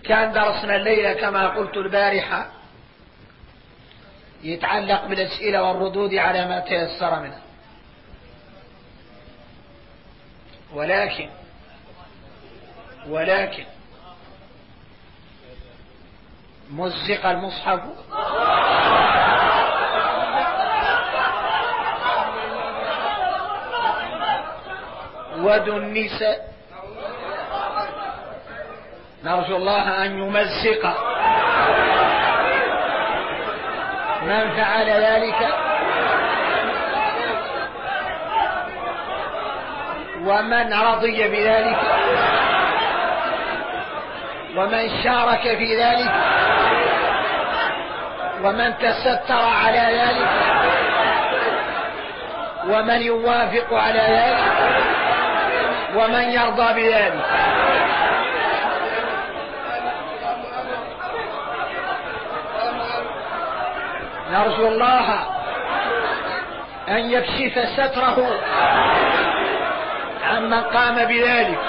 كان درسنا الليلة كما قلت البارحة يتعلق بالأسئلة والردود على ما تيسر منه، ولكن مزق المصحف ودنس. نرجو الله أن يمزق من فعل ذلك ومن رضي بذلك ومن شارك في ذلك ومن تستر على ذلك ومن يوافق على ذلك ومن يرضى بذلك. نرجو الله أن يكشف ستره عمن قام بذلك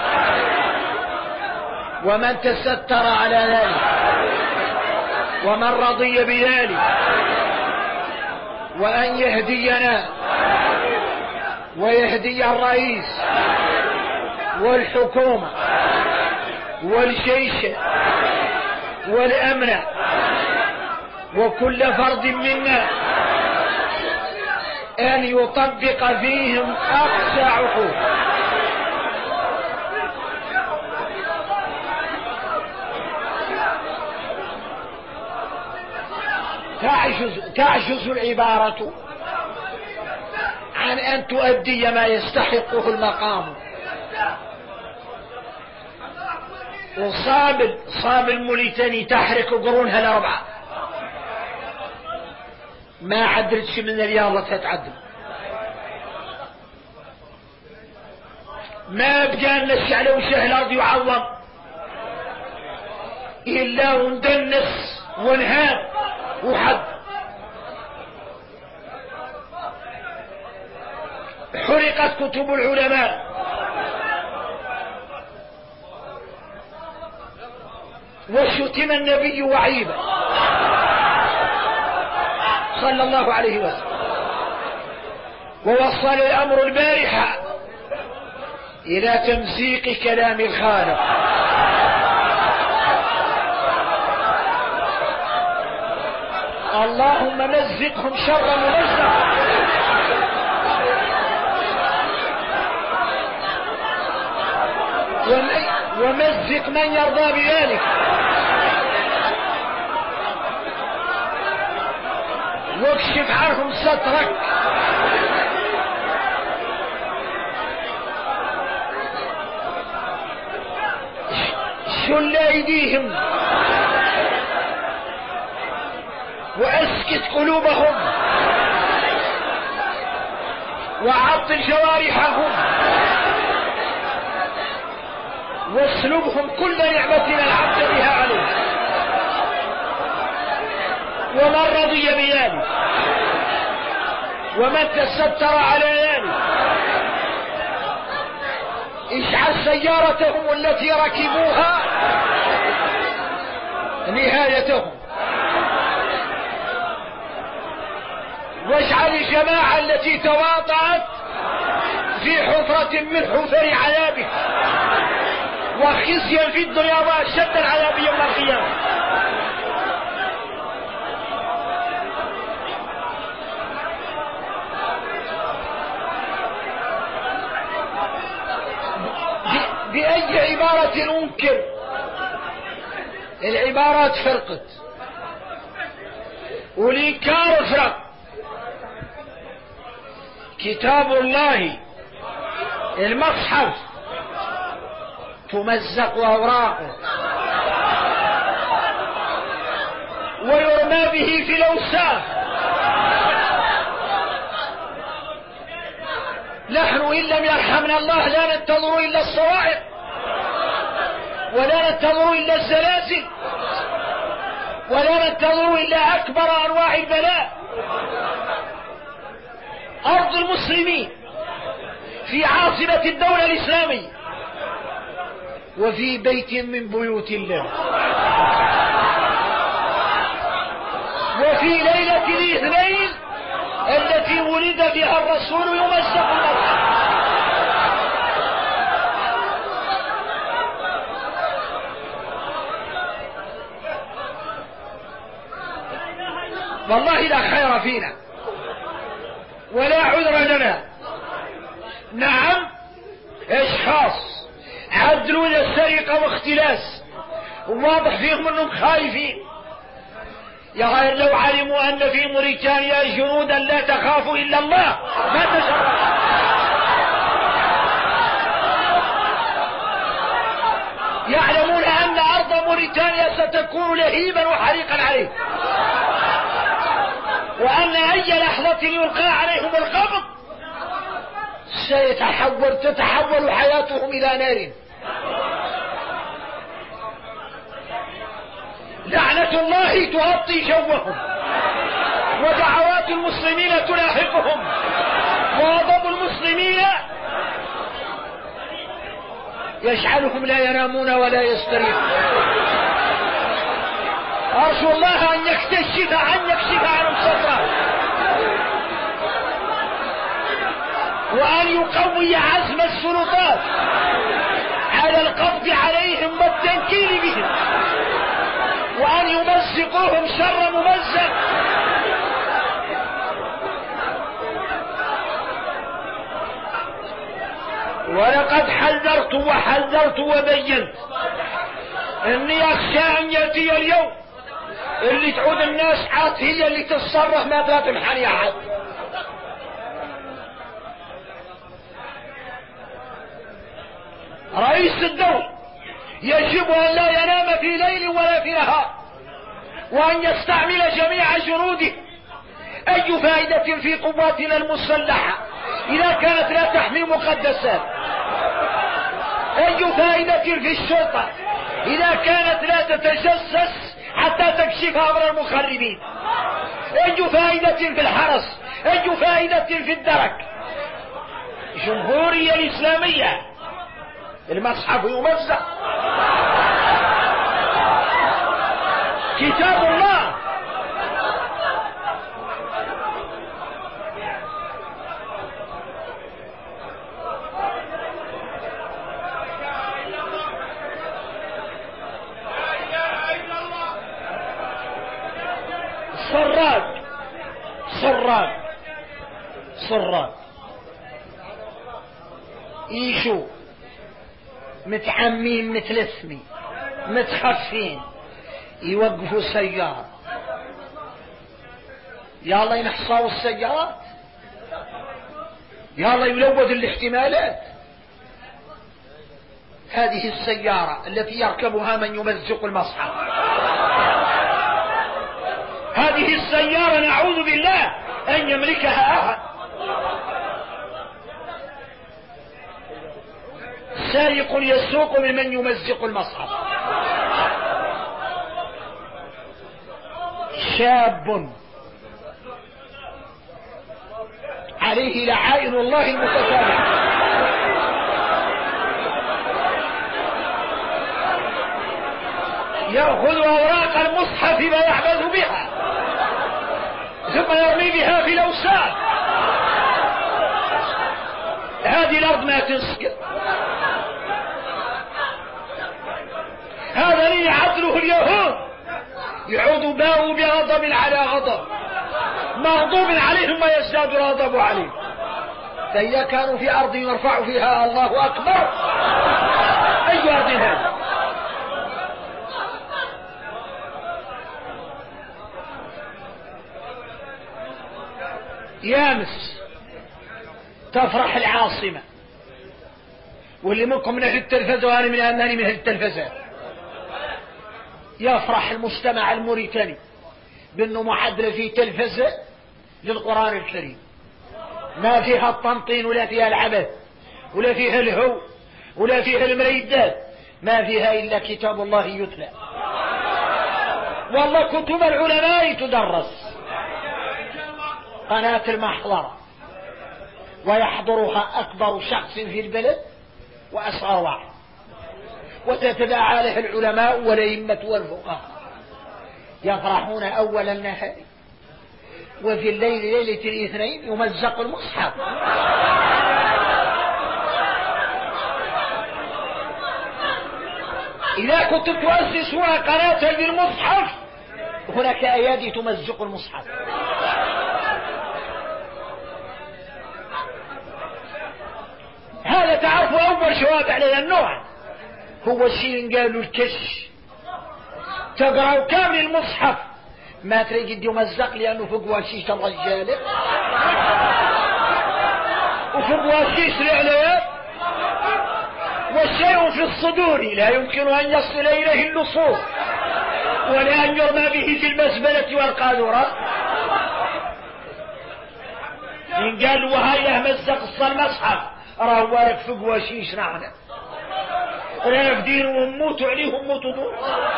ومن تستر على ذلك ومن رضي بذلك، وأن يهدينا ويهدي الرئيس والحكومة والجيش والأمن وكل فرد منا أن يطبق فيهم أقصى عقوق. تعجز العبارة عن أن تؤدي ما يستحقه المقام. وصاب الموليتاني تحرك قرونها الأربعة ما عدلتش من اليوم تتعدل، ما بقى نمشي على وجه الأرض يعظم إلا وندنس ونهاب وحد. حرقت كتب العلماء وشتم النبي وعيبه صلى الله عليه وسلم، ووصل الأمر البارحة إلى تمزيق كلام الخالق. اللهم مزقهم شر ممزق، ومزق من يرضى بذلك، واكشف عنهم سترك. شل أيديهم وأسكت قلوبهم وعطل جوارحهم واسلبهم كل نعمة العبد بها عليه. ومن رضي بذلك ومن تستر على ذلك اجعل سيارتهم التي ركبوها نهايتهم، واجعل الجماعة التي تواطأت في حفرة من حفر عذابه وخزيا في الدنيا واشد العذاب يوم القيامة. بأي عبارة أنكر؟ العبارات فرقت والإنكار فرق. كتاب الله المصحف تمزق أوراقه ويرمى به في الأوساخ. نحن إن لم يرحمنا الله لا ننتظر إلا الصواعق ولا ننتظر إلا الزلازل ولا ننتظر إلا أكبر أنواع البلاء. أرض المسلمين في عاصمة الدولة الإسلامية وفي بيت من بيوت الله وفي ليلة الاثنين التي ولد فيها الرسول يمزق المصحف. والله لا خير فينا ولا عذر لنا. نعم اشخاص عدلوا السرقة واختلاس وواضح فيهم انهم خايفين. يا غير لو علموا ان في موريتانيا جنودا لا تخاف الا الله ما تشرف. يعلمون ان ارض موريتانيا ستكون لهيبا وحريقا عليه، وان اي لحظة يلقى عليهم القبض تتحول حياتهم الى نار. لعنة الله تغطي جوهم ودعوات المسلمين تلاحقهم وغضب المسلمين يجعلهم لا ينامون ولا يستريحون. أرجو الله أن يكشف عنهم صدره وأن يقوي عزم السلطات على القبض عليهم والتنكيل بهم وأن يمزقوهم شر ممزق. ولقد حذرت وبينت اني اخشى ان ياتي اليوم اللي تعود الناس عاطفية اللي تتصرف ما تمحني احد. رئيس الدولة يجب ان لا ينام في ليل ولا في نهار وان يستعمل جميع جنوده. اي فائدة في قواتنا المسلحة اذا كانت لا تحمي مقدسات؟ اي فائدة في الشرطة اذا كانت لا تتجسس حتى تكشف امر المخربين؟ اي فائدة في الحرس؟ اي فائدة في الدرك؟ الجمهورية الاسلامية المصحف يمزق، كتاب الله سراج يشو متعمين مثل اسمي متخفين يوقفوا السيارة يلا ينحصوا السيارات يلا يلود الاحتمالات. هذه السيارة التي يركبها من يمزق المصحف، هذه السيارة نعوذ بالله أن يملكها أحد. سارق يسوق ممن يمزق المصحف. شاب عليه لعائن الله المتتابعة يأخذ أوراق المصحف ما يعبث بها ثم يرمي بها في الأوساط. هذه الأرض ما تسكت. هذا اللي عدله اليهود يعود باءوا بغضب على غضب مغضوب عليهم ويزداد غضب عليهم. فإذا كانوا في أرض يرفع فيها الله أكبر أي أرض هذا؟ يامس تفرح العاصمة واللي منكم من أهل التلفزة وأنا من أنني من أهل التلفزة. يفرح المجتمع الموريتاني بأنه معدل في تلفزة للقرآن الكريم ما فيها الطنطين ولا فيها العبث ولا فيها الهو ولا فيها المريدات، ما فيها إلا كتاب الله يتلى. والله كتب العلماء تدرس. قناة المحضرة ويحضرها أكبر شخص في البلد وأصغر واحد وتتداعى له العلماء والأئمة والفقهاء، يفرحون أول النهار، وفي الليل ليلة الاثنين يمزق المصحف. إذا كنتم تؤسسون قناة للمصحف هناك أيادي تمزق المصحف. هذا تعرفوا أول جواب على النوع هو الشيء قالوا الكش. تقرأوا كامل المصحف ما تريد يمزق لأنه فوق واشيش الرجال وفوق واشيش الإعلام، والشيء في الصدور لا يمكن أن يصل إليه اللصوص ولا أن يرمى به في المزبلة والقاذورات. إن قال وهاي مزق المصحف راه واقف فوق واشيش نحن رافدين وموتوا عليهم موتوا دور.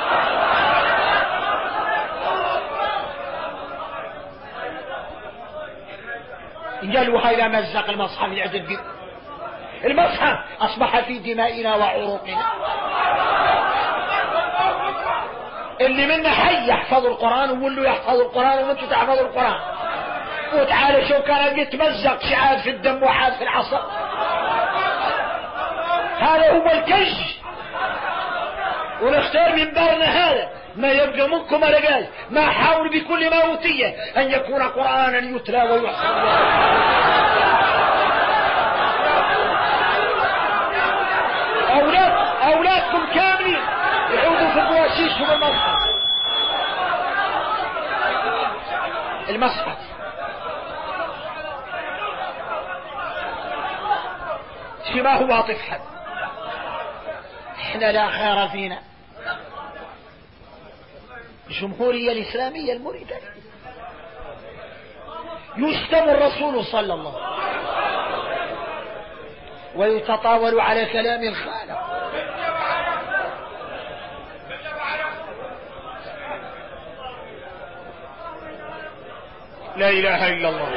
إن قالوا هاي مزق المصحف يعدد المصحف أصبح في دمائنا وعروقنا. اللي منا حي يحفظ القرآن وولوا يحفظ القرآن وانتوا تحفظوا القرآن، وتعالى شو كان يتمزق شعاد في الدم وحاد في العصر. هذا هو الكج. ونختار من بارنا هذا ما يبقى منكم رجال ما حاول بكل ما أوتي أن يكون قرآنا يتلى ويحفظ. أولادكم كاملين يعودوا في البواشيش والمصحف. المصحف ما هو عاطف حد. احنا لا خير فينا. الجمهورية الإسلامية المريدة يشتم الرسول صلى الله عليه وسلم ويتطاول على كلام الخالق. لا إله إلا الله.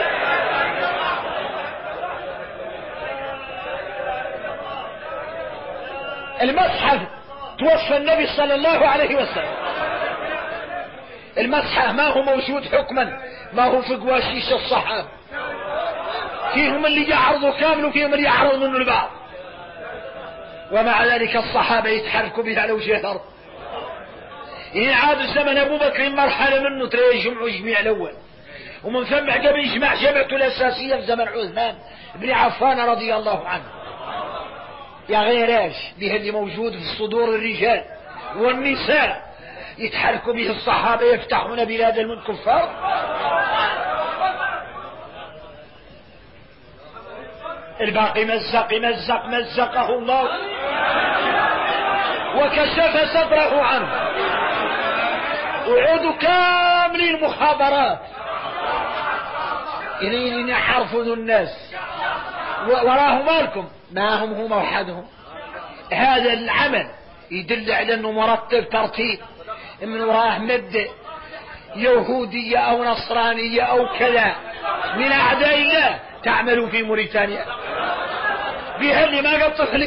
المصحف توفى النبي صلى الله عليه وسلم. المصحف ما هو موجود حكما، ما هو في قواشيش الصحابة. فيهم اللي يعرضوا كامل وفيهم اللي يعرضوا منه البعض، ومع ذلك الصحابة يتحركوا بها على وجه الأرض. إن عاد زمن أبو بكر مرحلة منه ترى يجمعوا جميع الأول، ومن ثم قبل يجمع جمعته الأساسية في زمن عثمان بن عفان رضي الله عنه. يا غيراش به اللي موجود في صدور الرجال والنساء يتحركوا به الصحابة يفتحون بلاد من كفار. الباقي مزقه الله وكشف صدره عنه. وعودوا كامل المخابرات إلين يحرفوا الناس وراه مالكم ما هم وحدهم. هذا العمل يدل على أنه مرتب ترتيب من وراه مبدأ يهودية أو نصرانية أو كذا من أعداء الله تعمل في موريتانيا بها اللي ما قد تخلق.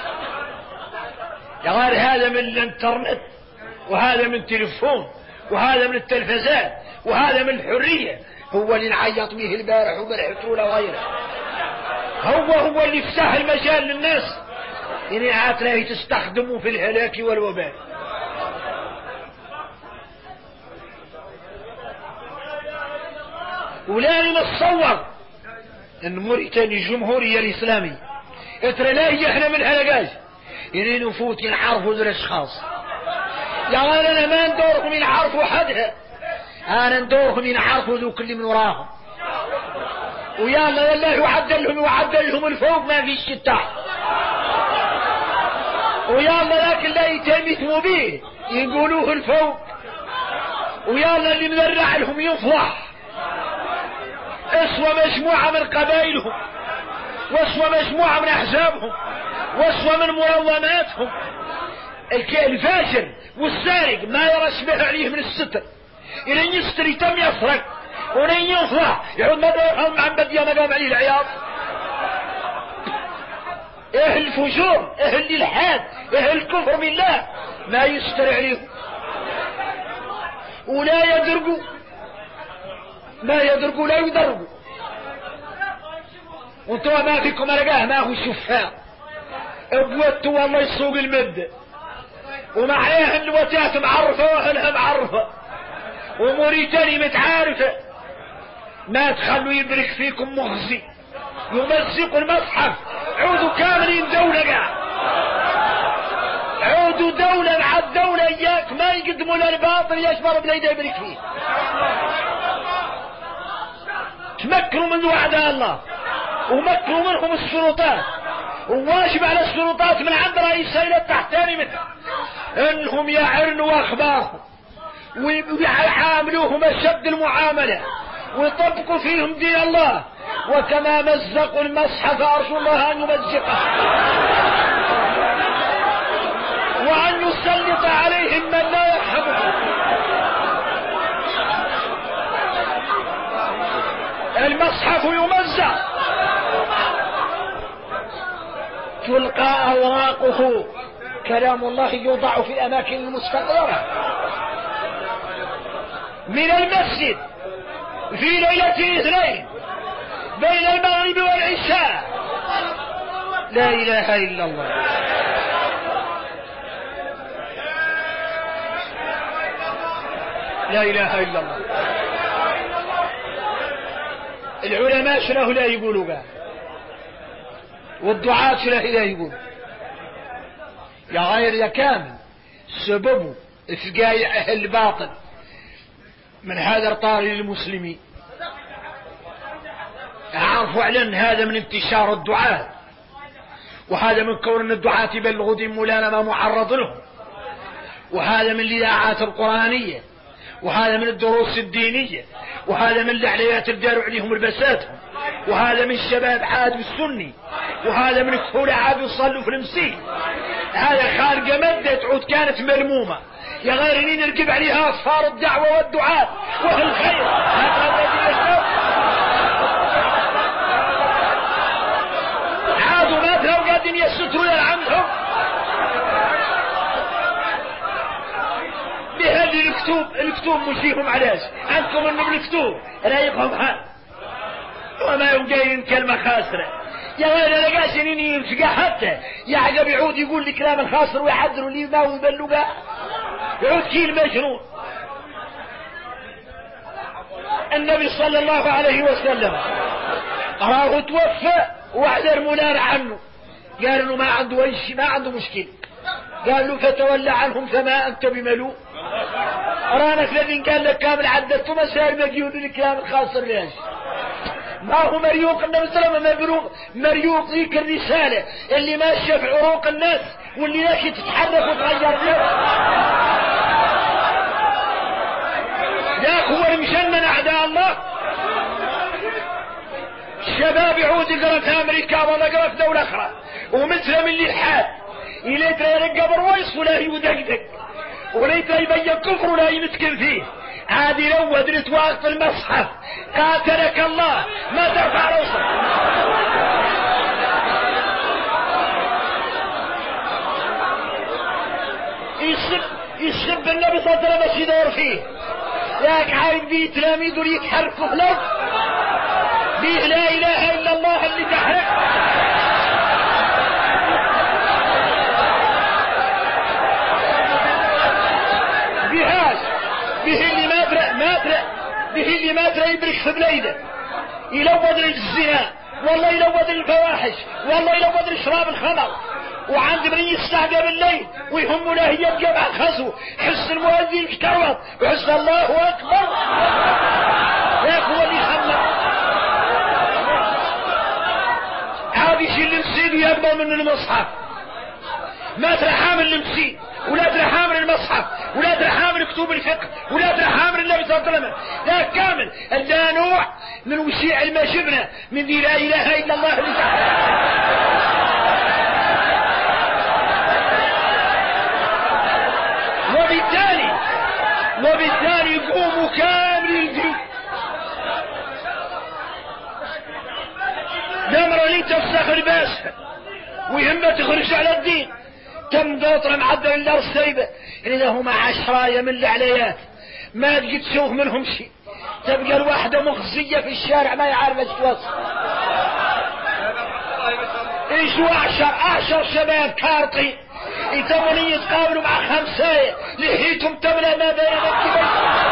يا غير هذا من الانترنت وهذا من التلفون وهذا من التلفزات وهذا من الحرية. هو اللي نعيط به البارح وبرحت ولا غيره. هو اللي يفتح المجال للناس إن عاتلاه تستخدموا في الهلاك والوباء. ولاني نتصور ان موريتانيا الجمهورية الإسلامية اترى لا يحنا من هلقاش إن نفوت ينعرفوا ذو الاشخاص. يا غير انا ما ندورهم ينعرفوا حدها، انا ندورهم ينعرفوا ذو كل من وراهم. ويلا يعدل لهم الفوق ما فيش التحت. ويلا لكن لا يتمثموا به يقولوه الفوق. ويلا اللي مذرع لهم يفضح. اسوى مجموعة من قبائلهم واسوى مجموعة من احزابهم واسوى من منظماتهم. الفاجر والسارق ما يرى شبه عليه من الستر إلى يستر يتم يسرق ولن ينفع يعود ما يفهم عن بديه ما قام عليه العياط. اهل الفجور، اهل الالحاد، اهل الكفر بالله ما يستر عليهم ولا يدرقوا، ما يدرقوا لا يدرقوا. وانتوا ما فيكم رقاه، ما هو شفاء ابوتوا والله يسوق المد ومعاها الوتات معرفة واهلها معرفة وموريتاني متعارفة. ما تخلوا يدرك فيكم مخزي يمزق المصحف. عودوا كاملين دولة قاع، عودوا دولة مع الدولة اياك ما يقدموا للباطل يشبر بلا يدبرك فيه. تمكنوا من وعد الله ومكنوا منهم السلطات، وواجب على السلطات من عند رئيس الى التحتاني منه انهم يعرنوا اخبارهم ويعاملوهم اشد المعاملة ويطبقوا فيهم دين الله. وكما مزقوا المصحف ارجو الله ان يمزقه وان يسلط عليهم من لا يرحمهم. المصحف يمزق تلقى اوراقه، كلام الله يوضع في الاماكن المستقرة من المسجد في ليلة الاثنين بين المغرب والعشاء. لا اله الا الله. لا اله الا الله. العلماء شنو لا يقولوا قال، والدعاة شنو لا يقولوا يا غير يا كامل سببه افقايع اهل الباطل من هذا الطاري للمسلمين. عارفوا اعلن هذا من انتشار الدعاة، وهذا من كون الدعاة يبلغوا دين مولانا ما معرض لهم، وهذا من الاذاعات القرآنية، وهذا من الدروس الدينية، وهذا من الاعلانات الدار عليهم لبساتهم، وهذا من الشباب عاد السني، وهذا من الكهولة عاد يصلوا في المسيح. هذا خارقة مدة تعود كانت ملمومة يا غير انين نركب عليها اصفار الدعوة والدعاء واهل الخير. عادوا ما تلو قادين يستروا لعنهم بهذه الكتوب مشيهم علاش عندكم انه بالكتوب رايقهم حال وما يوم جايين كلمة خاسرة يا غير انا قاسنين ينفقا حتى يعقب يعود يقول لي كلام الخاسر ويحذروا لي ما ويبلغا يعود كيل مجنون. النبي صلى الله عليه وسلم راه توفى واعذر منار عنه قال انه ما عنده اي شيء، ما عنده مشكلة. قال له فتولى عنهم فما انت بملوم. رانك الذي قال لك كامل عددت مسائل ما يقول لي كلام الخاسر ليش ما هو مريوق. النبي صلى الله عليه وسلم مريوق ذيك الرسالة اللي ماشية في عروق الناس واللي ماشي تتحرك وتغير الناس. ذاك هو المجنن اعداء الله. الشباب يعود يقرا في امريكا ولا يقرا في دولة اخرى ومثل من الالحاد الى يرقب الرويس ولا يدقدق ولا يبين كفر ولا يمسكن فيه. عادي لو ادرت واقف المصحف قاتلك الله ما ترفع راسك. يسب النبي صلى الله عليه وسلم يدور فيه ياك عايد بيه تلاميذ يتحركوا في الارض بيه لا اله الا الله اللي تحرك. بهاش به اللي ما ادري يبرك في بليده يلوض الزنا والله يلوض الفواحش والله يلوض شراب الخمر وعند من يستعدى بالليل ويهم له يبقى مع خزو حس المؤذن كروت وحس الله اكبر ياك هو اللي يخمر عاد يشيل المسيد ويقبل من المصحف. ما ترى حامل المسيد ولا ترى حامل المصحف ولا ترى حامل كتب الفقه ولا ترى حامل النبي صلى الله عليه وسلم. لا كامل عندنا نوع من وشيع المشبنة من دي لا اله الا الله اللي وبالتالي يقوموا كامل الجيل دمر لي تفسخ الباس ويهمه تخرج على الدين. تم قطر معدل الله السيبة يعني لهم 10 من العليات ما تجي تشوف منهم شيء. تبقى الواحدة مخزية في الشارع ما يعرف ايش توصل. ايش 10 شباب كارطي يتمني يتقابلوا مع 5 لحيتهم تملى ما بين الكبير.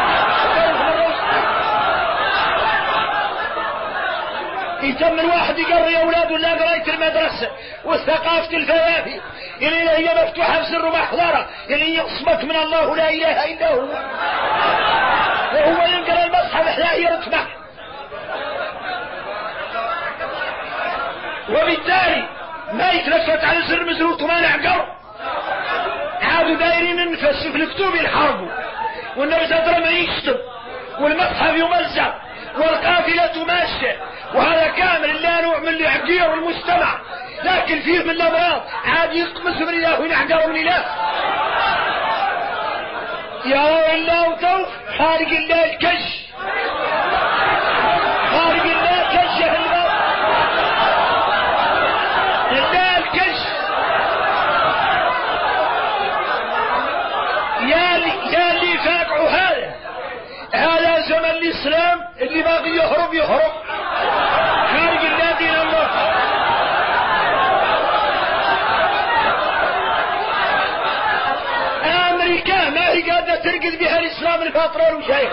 يتم الواحد يقري اولاده لا قرايه المدرسه وثقافه الفوافي يعني هي مفتوحه بسر ومحضره يعني يصمت من الله لا اله الا هو وهو ينقل المصحف لا يرتمح. وبالتالي ما يتلفت على سر مسروط وما نعقر. عادوا دايرين النفس في الكتب ينحربوا والنبي تدرم يشتم والمصحف يمزق والقافلة ماشية وهذا كامل لا نوع من العقير المجتمع لكن فيه من الأمراض عاد يقمس من الله وينعقر من الله. يا الله وتوف خارج الله الكش خارج الله كش الله الكش. يا اللي فاقعوا هذا زمن الإسلام اللي باقي يهرب خارج الله دين الله. أمريكا ما هي قادة ترقد بها الإسلام الفاطرة وشايخ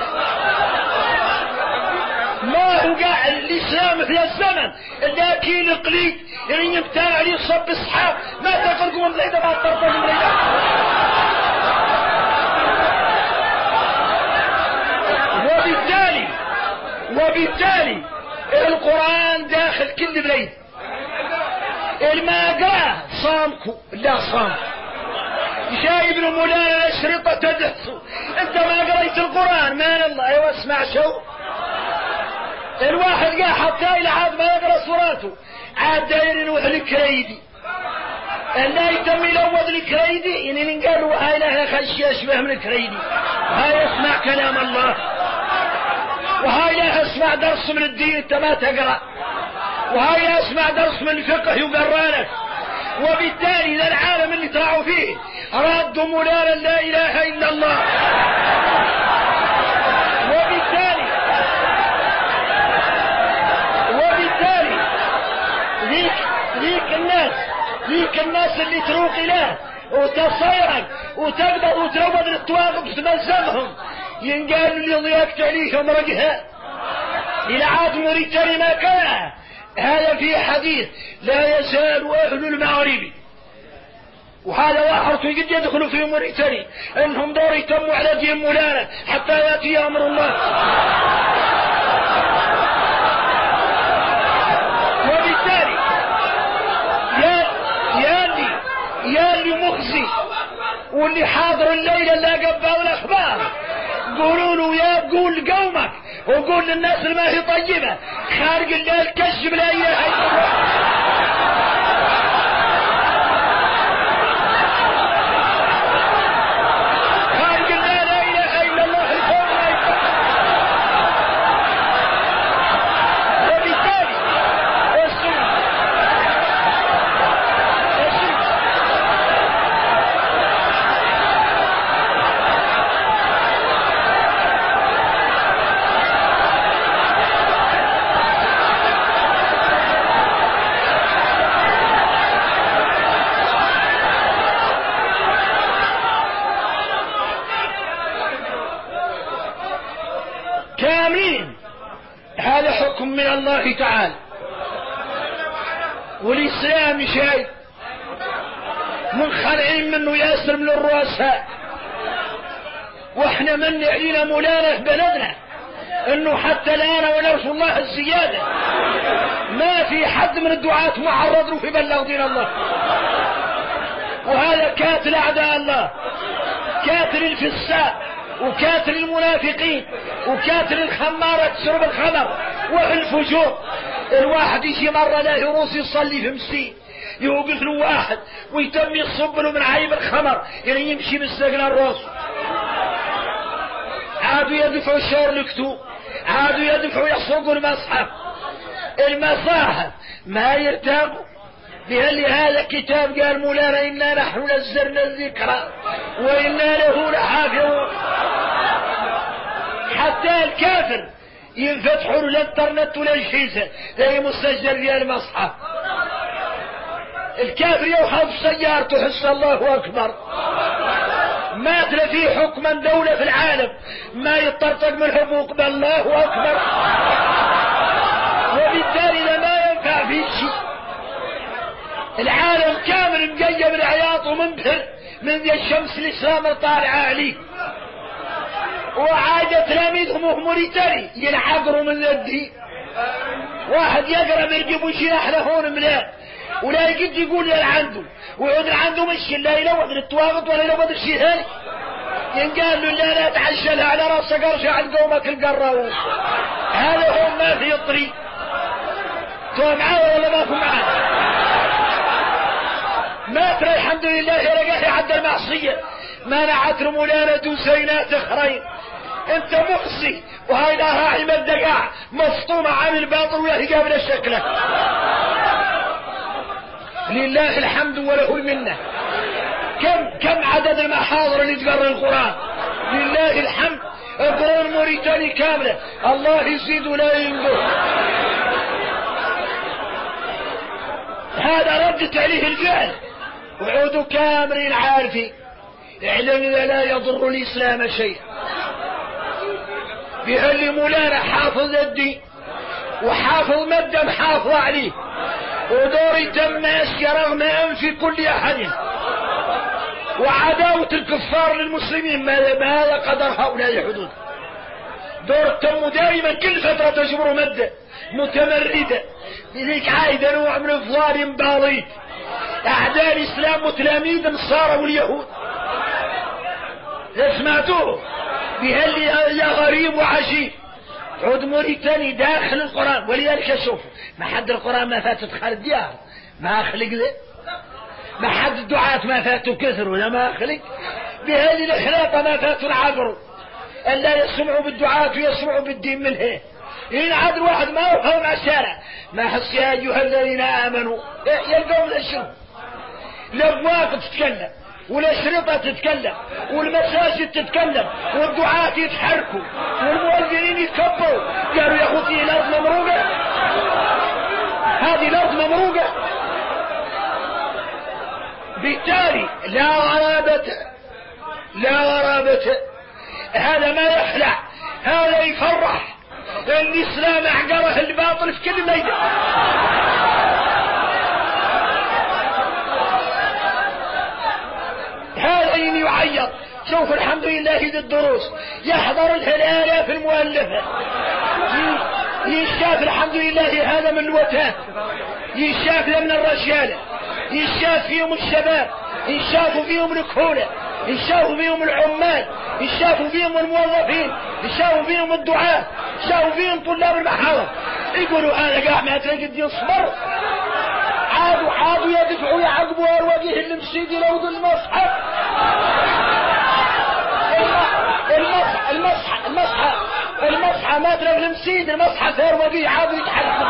ما هو قاعد الإسلام في الزمن لكن القليد يعني يبتاع عليه صب إصحاب ما تفرقوا من زيدة ما تطرطوا من زيدة. وبالتالي القرآن داخل كل بلاد الماقراه صامكو لا صام جايب له مولانا الاشرطه تدحسوا انت ما قريت القرآن ما الله ايوه اسمع شو الواحد قاعد حتى الى عاد ما يقرا صوراته عاد داير يروح الكريدي لا يتم يلوض الكريدي يعني قالوا هاي لها خشيه اشبه من الكريدي هاي اسمع كلام الله وهاي لا اسمع درس من الدين انت ما تقرأ وهاي لا اسمع درس من الفقه يقرانك. وبالتالي ذا العالم اللي طلعوا فيه ردوا مولانا لا اله الا الله. وبالتالي ذيك الناس اللي تروق اله وتصيرك وتقدر وتروض للطواغب وتمزمهم ينقالوا اللي ضياقت عليهم رقها إلى عاد موريتاني ما كان. هذا في حديث لا يزال أهل المغرب وهذا واحد يجد يدخلوا في موريتاني انهم دور يتموا على دين مولانا حتى ياتي امر الله. وبالتالي يا اللي مخزي واللي حاضر الليله لا قبل الاخبار قولوا له يا قول قومك وقول للناس اللي ما هي طيبه خارج الله الكشف لا اله الا الله. خارج الله لا اله الا الله الكون لا يكون. وبالتالي كاملين هذا حكم من الله تعالى والإسلام شيء منخلعين منه ياسر من الرؤساء واحنا من علينا مولانا في بلدنا انه حتى الان ونرجو الله الزيادة ما في حد من الدعاة معرض له في بلغ دين الله. وهذا كاتل اعداء الله كاتل الفساء وكاتل المنافقين وكاتل الخمارة تشرب الخمر والفجور. الواحد يجي مرة لا يروس يصلي في مسجد يوقف له واحد ويتم يصب له من عيب الخمر يعني يمشي بالسجن الراس. عادوا يدفعوا الشور الكتوب عادوا يدفعوا يسرقوا المصحف المصاحف ما يرتاقوا بهل هذا كتاب قال مولانا إنا نحن نزلنا الذكر وإنا له لحافظون. حتى الكافر ينفتحوا له الانترنت والأجهزة زي مستجدر ديال المصحف. الكافر يوخذ سيارته حس الله أكبر، ما ترى فيه حكما دولة في العالم ما يطرطق من حقوق بالله أكبر، وبالتالي ما ينفع فيه شيء. العالم كامل مقيم العياط ومنبهر من الشمس الإسلام الطالعة عليه، وعادة تلاميذهم موريتاني ينعقروا من الدين. واحد يقرأ بيرجبوا شناح لهون ملاه ولا يجد يقول يا عنده ويعود عنده مشي لا يلوض التواغط ولا يلوض الشيء ثاني. ينقال له لا تعشلها على راسك ارجع عن قومك القراوي. هذا هو ما في الطريق. تو معاه ولا ما معاه؟ ما ترى الحمد لله رجعت عد المعصية ما نعت مولانا دوسينات اخرين. انت مخزي وهيدا راعي مدقع مفطومة عن الباطل ويهي قابل شكلك. لله الحمد وله المنة. كم عدد المحاضر اللي تقرأ القرآن؟ لله الحمد. القرآن موريتاني كاملة، الله يزيد ولا ينقص. هذا ردت عليه الفعل وعودوا كامرين عارفين اعلم لا يضر الإسلام شيء. بهاللي مولانا حافظ الدين وحافظ مادة محافظ عليه ودوري تم يسكي رغم أنف كل أحد، وعداوة الكفار للمسلمين ما هذا قدر هؤلاء الحدود. دور تم دائما كل فترة تجبر مادة متمردة لذلك عايدة نوع من الظالم باطل. أعداء الإسلام وتلاميذ النصارى واليهود سمعتوه بهاللي يا غريب وعجيب. عود موريتاني داخل القرآن ولذلك شوفوا ما حد القرآن ما فاتت خالد ديار ما خلق ذا، ما حد الدعاة ما فاتوا كثر ولا ما خلق بهذه الإخلاقة ما فاتوا عبروا ألا يسمعوا بالدعاة ويسمعوا بالدين منه. هنا عاد واحد ما يفهم على الشارع ما حس يا أيها الذين آمنوا يلقون الشرب الأبواق تتكلم والأشرطة تتكلم والمساجد تتكلم والدعاة يتحركوا والمؤذنين يتكبروا. قالوا يا أخوتي الأرض ممروقة، هذه الأرض ممروقة. بالتالي لا غرابة. هذا ما يخلع، هذا يفرح. الإسلام أعقره الباطل في كل ميدان. هذا يعيط. شوف الحمد لله ذي الدروس يحضر الآلاف المؤلفة يشاف الحمد لله هذا من الوتان، يشاف من الرجالة، يشاف فيهم الشباب، يشافوا فيهم الكهولة، يشافوا فيهم العمال، يشافوا فيهم الموظفين، يشافوا فيهم الدعاة، يشافوا فيهم طلاب المحاضر. يقولوا هذا قاع ما تجد يصبر. عادوا يدفعوا يعقبوا الوجه المسيد لوض المصحف. المصحف ما ترى المسيد المصحف هو الوجه عادوا يتحركوا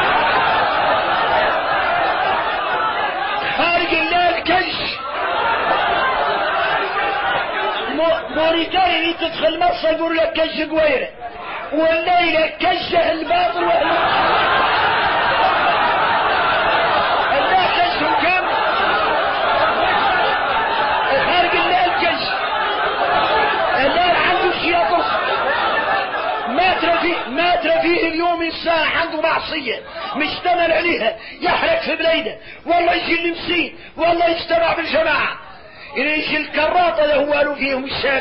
خارج الله الكش. موريتاني تدخل مصر يقول لك كش قويرة والليلة كشه الباطل ما ترى فيه اليوم إنسان عنده معصية مشتمل عليها يحرق في بليده والله يجي المسين والله يجتمع بالجماعة. إذا يجي الكراطة له قالوا فيهم الشاب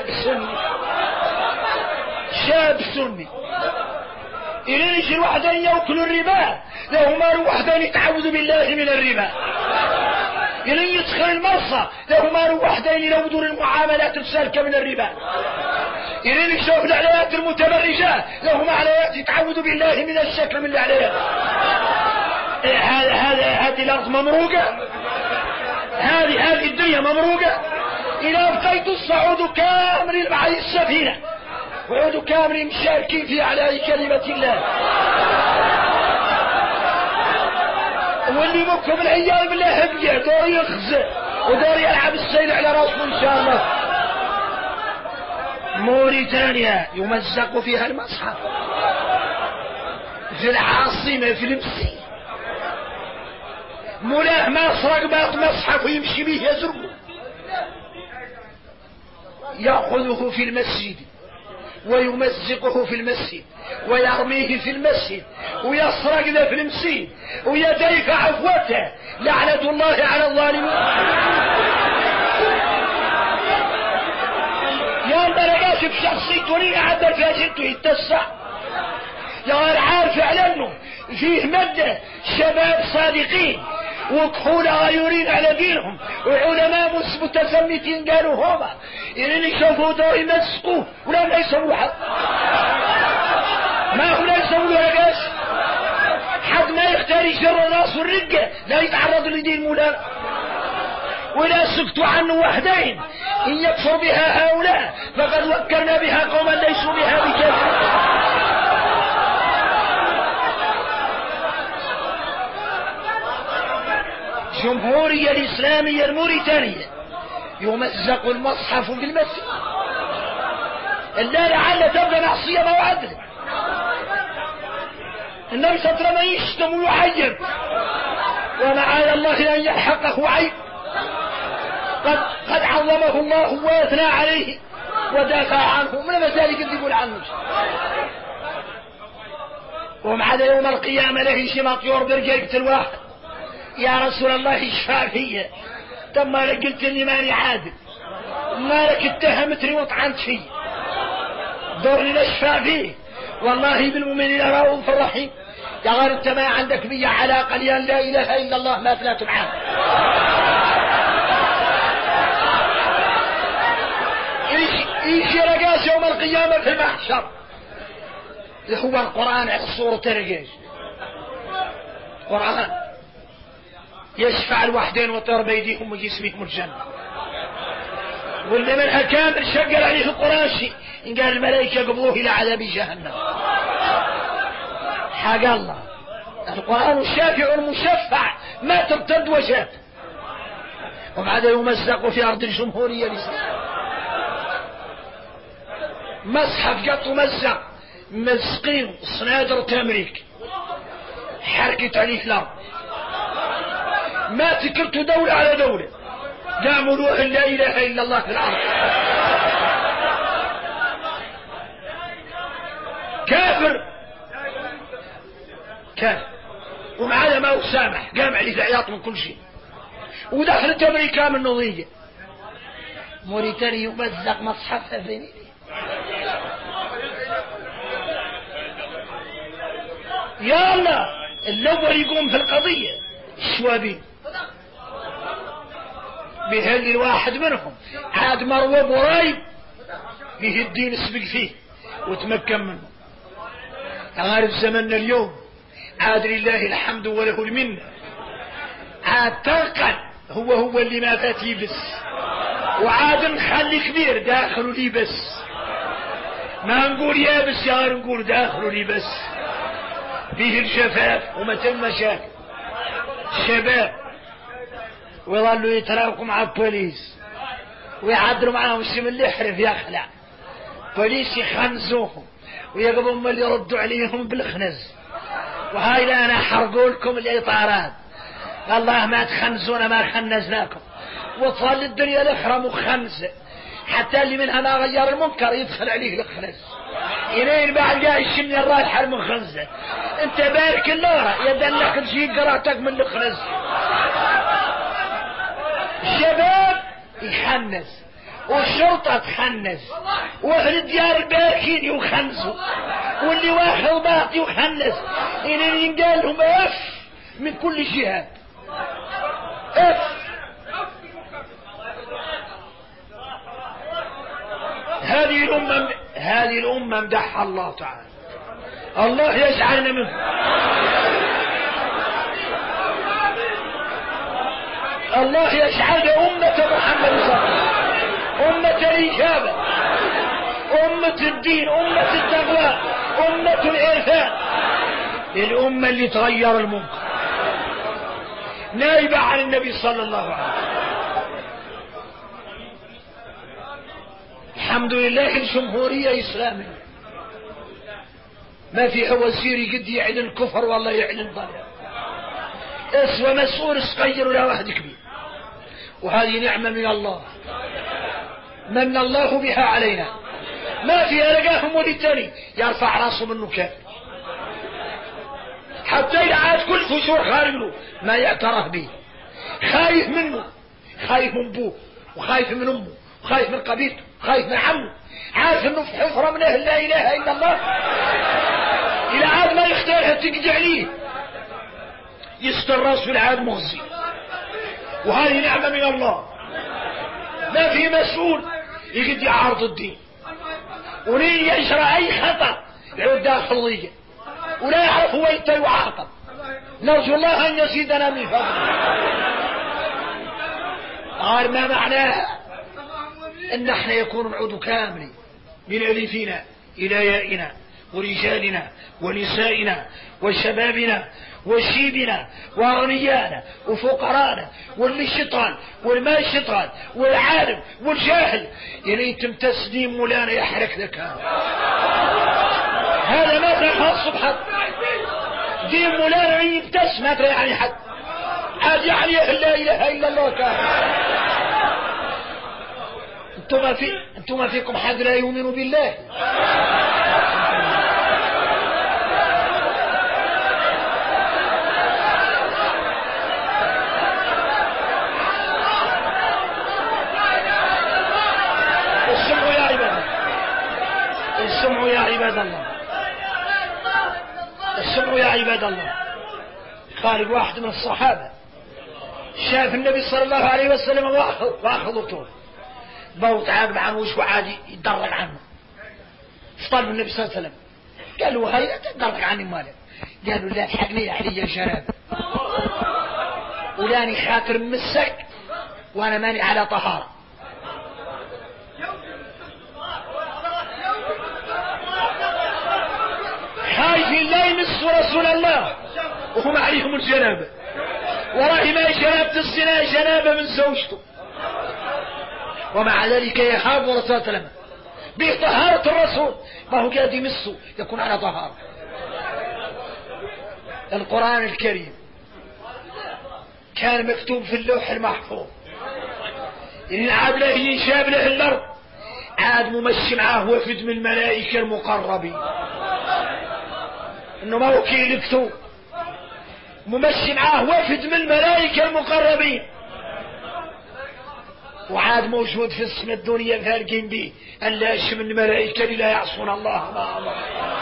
السني. إذا يجي الوحدين يأكلوا الربا له مالوا وحدين يتعوذوا بالله من الربا. إذا يدخل المرصى له مالوا وحدين يلودوا المعاملات السالكة من الربا. إذا يشوف العلايات المتبرجة لهم علايات يتعوذوا بالله من الشكل من العلايات. هذه الأرض ممروقة، هذه الدنيا ممروقة. إذا بقيت الصعود كامل مع السفينة وعود كامل مشاركين في أعلاء كلمة الله. واللي مكم العيال بالله هبجة دور يخزى ودور يلعب السيل على راسه ان شاء الله. موريتانيا يمزق فيها المصحف، في العاصمة في المسي مولاه ما سرق باط مصحف ويمشي به يزرقه، يأخذه في المسجد ويمزقه في المسجد ويرميه في المسجد ويسرق ذا في المسجد ويديك عفوته. لعنة الله على الظالمين. يا درجات بشخصيته ولي عدل فاشلته يتسع. يا غير عارف اعلنه فيه مادة شباب صادقين وكحولة غيورين على دينهم وعلماء متسمتين قالوا هما إنني يشوفوا دو يمسقوه ولا ما يسووا حد، ما هو لا يسووا رقاش حد ما يختار يشر الراس والرقة لا يتعرض لدين مولانا. ولا سكتوا عنه وحدين إن يكفر بها هؤلاء فقد وكرنا بها قوما ليسوا بها بكافر. جمهورية الإسلامية الموريتانية يمزق المصحف في المسجد. إلا لعل تبقى معصية ما وعدل. النبي صلى الله عليه وسلم يشتم ويعيب ومعاذ الله أن يلحقه عيب. قد عظمه الله واثنى عليه ودافع عنه من ذلك يقول عنه. ومع يوم القيامة له شماط طيور برجع يقتل واحد. يا رسول الله اشفع فيا. طب ما لك قلت لي ماني عادل، ما لك اتهمتني وطعنت فيه، دورني الاشفاع فيه. والله بالمؤمنين رؤوف رحيم. يا غير انت ما عندك بي علاقة لأن لا اله الا الله ما ثلاث معاه. ايش رقاش يوم القيامة في المحشر هو القرآن على صورة رقاش. قرآن يشفع الوحدين وطير بيديهم وجسمهم الجنة. واللي منها كامل شقل عليه القرآن شيء إن قال الملائكة قبضوه إلى عذاب جهنم. حق الله القرآن الشافع المشفع ما ترتد وشات. وبعد يمزق في أرض الجمهورية الإسلامية مصحف قط مزق مزقين صنادر تمريك حركة عليه الأرض. ما تكرت دولة على دولة قاموا لا إله إلا الله في الأرض. كافر ومعنا ما هو سامح قام عليه عياط من كل شيء. ودخلت أمريكا من نظيجة موريتانيا يمزق مصحفها فيني. يا الله الأول يقوم في القضية الشوابين بهل الواحد منهم عاد مروه برايب به الدين اسبق فيه وتمكن منه. عارف زمننا اليوم عاد لله الحمد وله المنه عاد تنقل هو اللي ما فات يبس وعاد نخلي كبير داخله لي بس ما نقول يابس يا غير نقول داخله لي بس فيه الجفاف ومثل مشاكل الشباب ويظلوا يتراوقوا مع البوليس ويعدلوا معاهم شي من اللي يحرف يخلع بوليس يخنزوهم ويقبضوا اللي يردوا عليهم بالخنز. وهاي لا انا حرقوا لكم الاطارات والله ما تخنزونا ما خنزناكم. وصل الدنيا الاخرى مخنزه حتى اللي منها ما غير المنكر يدخل عليه الخنز إلين بعد جاي من الرايحة المخنزة. انت بارك الله يدلك تجي قراتك من الخنز. الشباب يحنز والشرطة تخنز واهل الديار الباركين يخنزوا واللي واخذ باط يخنز إلين ينقال لهم اف من كل جهة اف. هذه الأمة مدحها الله تعالى. الله يجعلنا منه. الله يجعل أمة محمد صلى الله عليه وسلم أمة الإجابة أمة الدين أمة التقوى أمة الإرفاق الأمة اللي تغير المنكر نائبة عن النبي صلى الله عليه وسلم. الحمد لله الجمهورية إسلامية ما فيها وزير قد يعلن كفر والله يعلن ضلال، اسوى مسؤول صغير ولا واحد كبير، وهذه نعمة من الله من الله بها علينا. ما فيها لقاهم وللتاني يرفع راسه منه كافر، حتى إذا عاد كل فجور خارج له ما يعترف به، خايف منه، خايف من ابوه وخايف من امه وخايف من قبيلته وخايف من عمه، عارف انه في حفرة من اهل لا اله الا الله، الى عاد ما يختارها تقضي عليه يستر راسه العاد مغزي. وهذه نعمة من الله. ما في مسؤول يقد يعارض الدين ولين يجرى اي خطأ يعود داخل ضيقه ولا يعرف هو يتا يعاقب. نرجو الله ان يزيدنا من فضله. قال ما معناها ان احنا يكون العضو كامل من الفنا الى يائنا ورجالنا ونسائنا وشبابنا وشيبنا واغنيانا وفقرانا والمشطان والماشطان والعالم والجاهل، يعني يتم تسليم مولانا يحرك ذكاء. هذا ما تخص بحد دين مولانا يبتس ما ترى يعني حد عاد يعني لا اله الا الله كافر. انتم فيكم حد لا يؤمن بالله. اسمعوا يا عباد الله، اسمعوا يا عباد الله. قال واحد من الصحابة شاف النبي صلى الله عليه وسلم واخذته بوط عاقب عن وش وعادي يتدرج عنه. فطلب النبي صلى الله عليه وسلم قال له هيا تتدرج عني مالك؟ قالوا لا الحقني يا علي الجناب ولاني خاطر مسك وانا ماني على طهارة. خايفين لا يمسوا رسول الله وهم عليهم الجنابة، وراه ما جنابة الزنا جنابة من زوجته، ومع ذلك يخاف رسول الله صلى الله عليه وسلم بطهارة الرسول، ما هو قاعد يمسه يكون على طهارة. القرآن الكريم كان مكتوب في اللوح المحفوظ، إن عاد له ينشاب له الأرض عاد ممشي معاه وفد من الملائكة المقربين، إنه ما وكيل يكتب ممشي معاه وفد من الملائكة المقربين، وعاد موجود في السماء الدنيا فارقين به أن لا يشم من الملائكة لا يعصون الله ما أمر.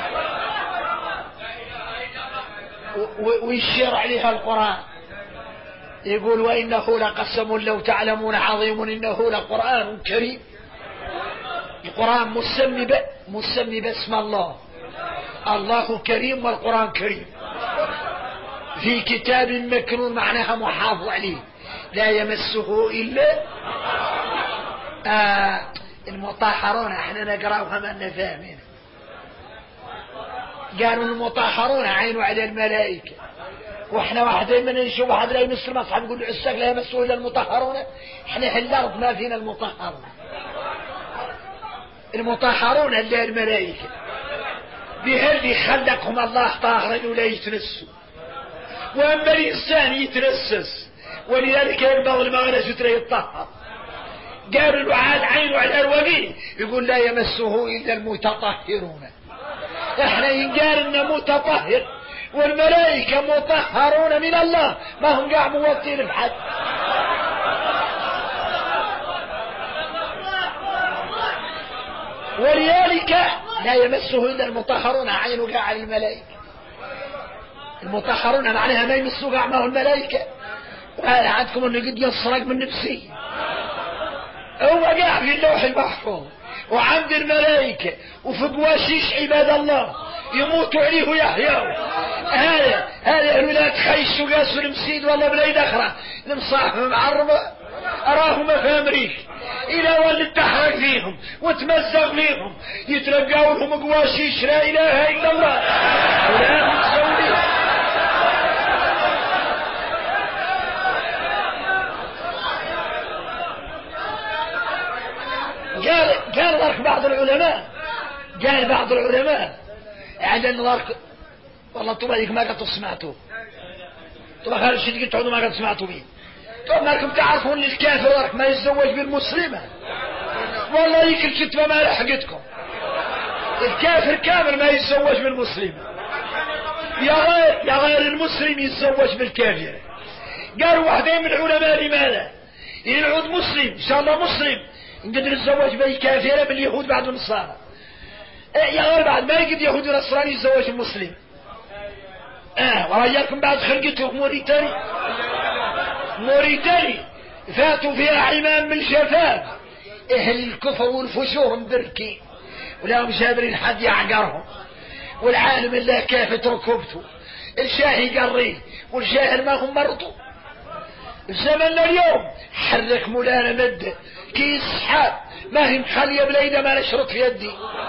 ويشير عليها القرآن يقول وإنه لقسم لو تعلمون عظيم إنه لقرآن كريم. القرآن مسمي باسم الله، الله كريم والقرآن كريم في كتاب مكنون معناها محافظ عليه لا يمسه إلا المطهرون. احنا نقرأوها ما فاهمين. قالوا المطهرون عينوا على الملائكة، واحنا واحد من نشوف واحد لا يمس المصحف نقول العساق لا يمسه إلا المطهرون. احنا في الأرض ما فينا المطهرون، المطهرون إلا الملائكة بهذه خلقهم الله طاهرين ولا يتنسوا، واما الانسان يتنسس ولذلك ينبغي المغرس يتطهر. قالوا الوعاد عينه على الأروقين يقول لا يمسه إلا المتطهرون. احنا ينقالنا متطهر والملائكة مطهرون من الله، ما هم قاع موطين بحد. ولذلك لا يمسه إلا المطهرون عينه قاع على الملائكة. المطهرون معناها ما يمسوا قاع معه الملائكة. وهذا عندكم انه قد يسرق من نفسي، هو قاع في اللوح المحفوظ وعند الملائكة وفي قواشيش عباد الله يموتوا عليه ويحيوا. هذا الولاد خيشوا قاسوا المسيد والله بلا يدخره المصاحب معربة أراهم في أمريكا إلى ولد تحرق فيهم وتمزق فيهم يتلقوا لهم قواشيش لا إله إلا الله ولا تسوي. قال ذلك بعض العلماء، على أن ذلك والله طبعا ما قد سمعتوا، طبعا خالد الشديد تعودوا ما قد سمعتوا به. طبعا ما كنت تعرفون الكافر ذلك ما يتزوج بالمسلمة، والله ذيك الكتبة ما لحقتكم. الكافر كامل ما يتزوج بالمسلمة، يا غير المسلم يتزوج بالكافر. قالوا واحدين من العلماء لماذا ينعود مسلم ان شاء الله مسلم نقدر نتزوج بالكافرة باليهود بعد النصارى، يا غير بعد ما يقدر يهود ونصراني يتزوج المسلم. ورجالكم بعد خلقته موريتاني فاتوا فيها عمام من شفاف، اهل الكفر والفجور مبركين ولا هم جابرين حد يعقرهم، والعالم الله كافت ركبته، الشاهي قريه والجاهل ما هم مرضوا. زمننا اليوم حرك مولانا مد كيس سحاب ما هي مخليه بليده ما نشرط في يدي.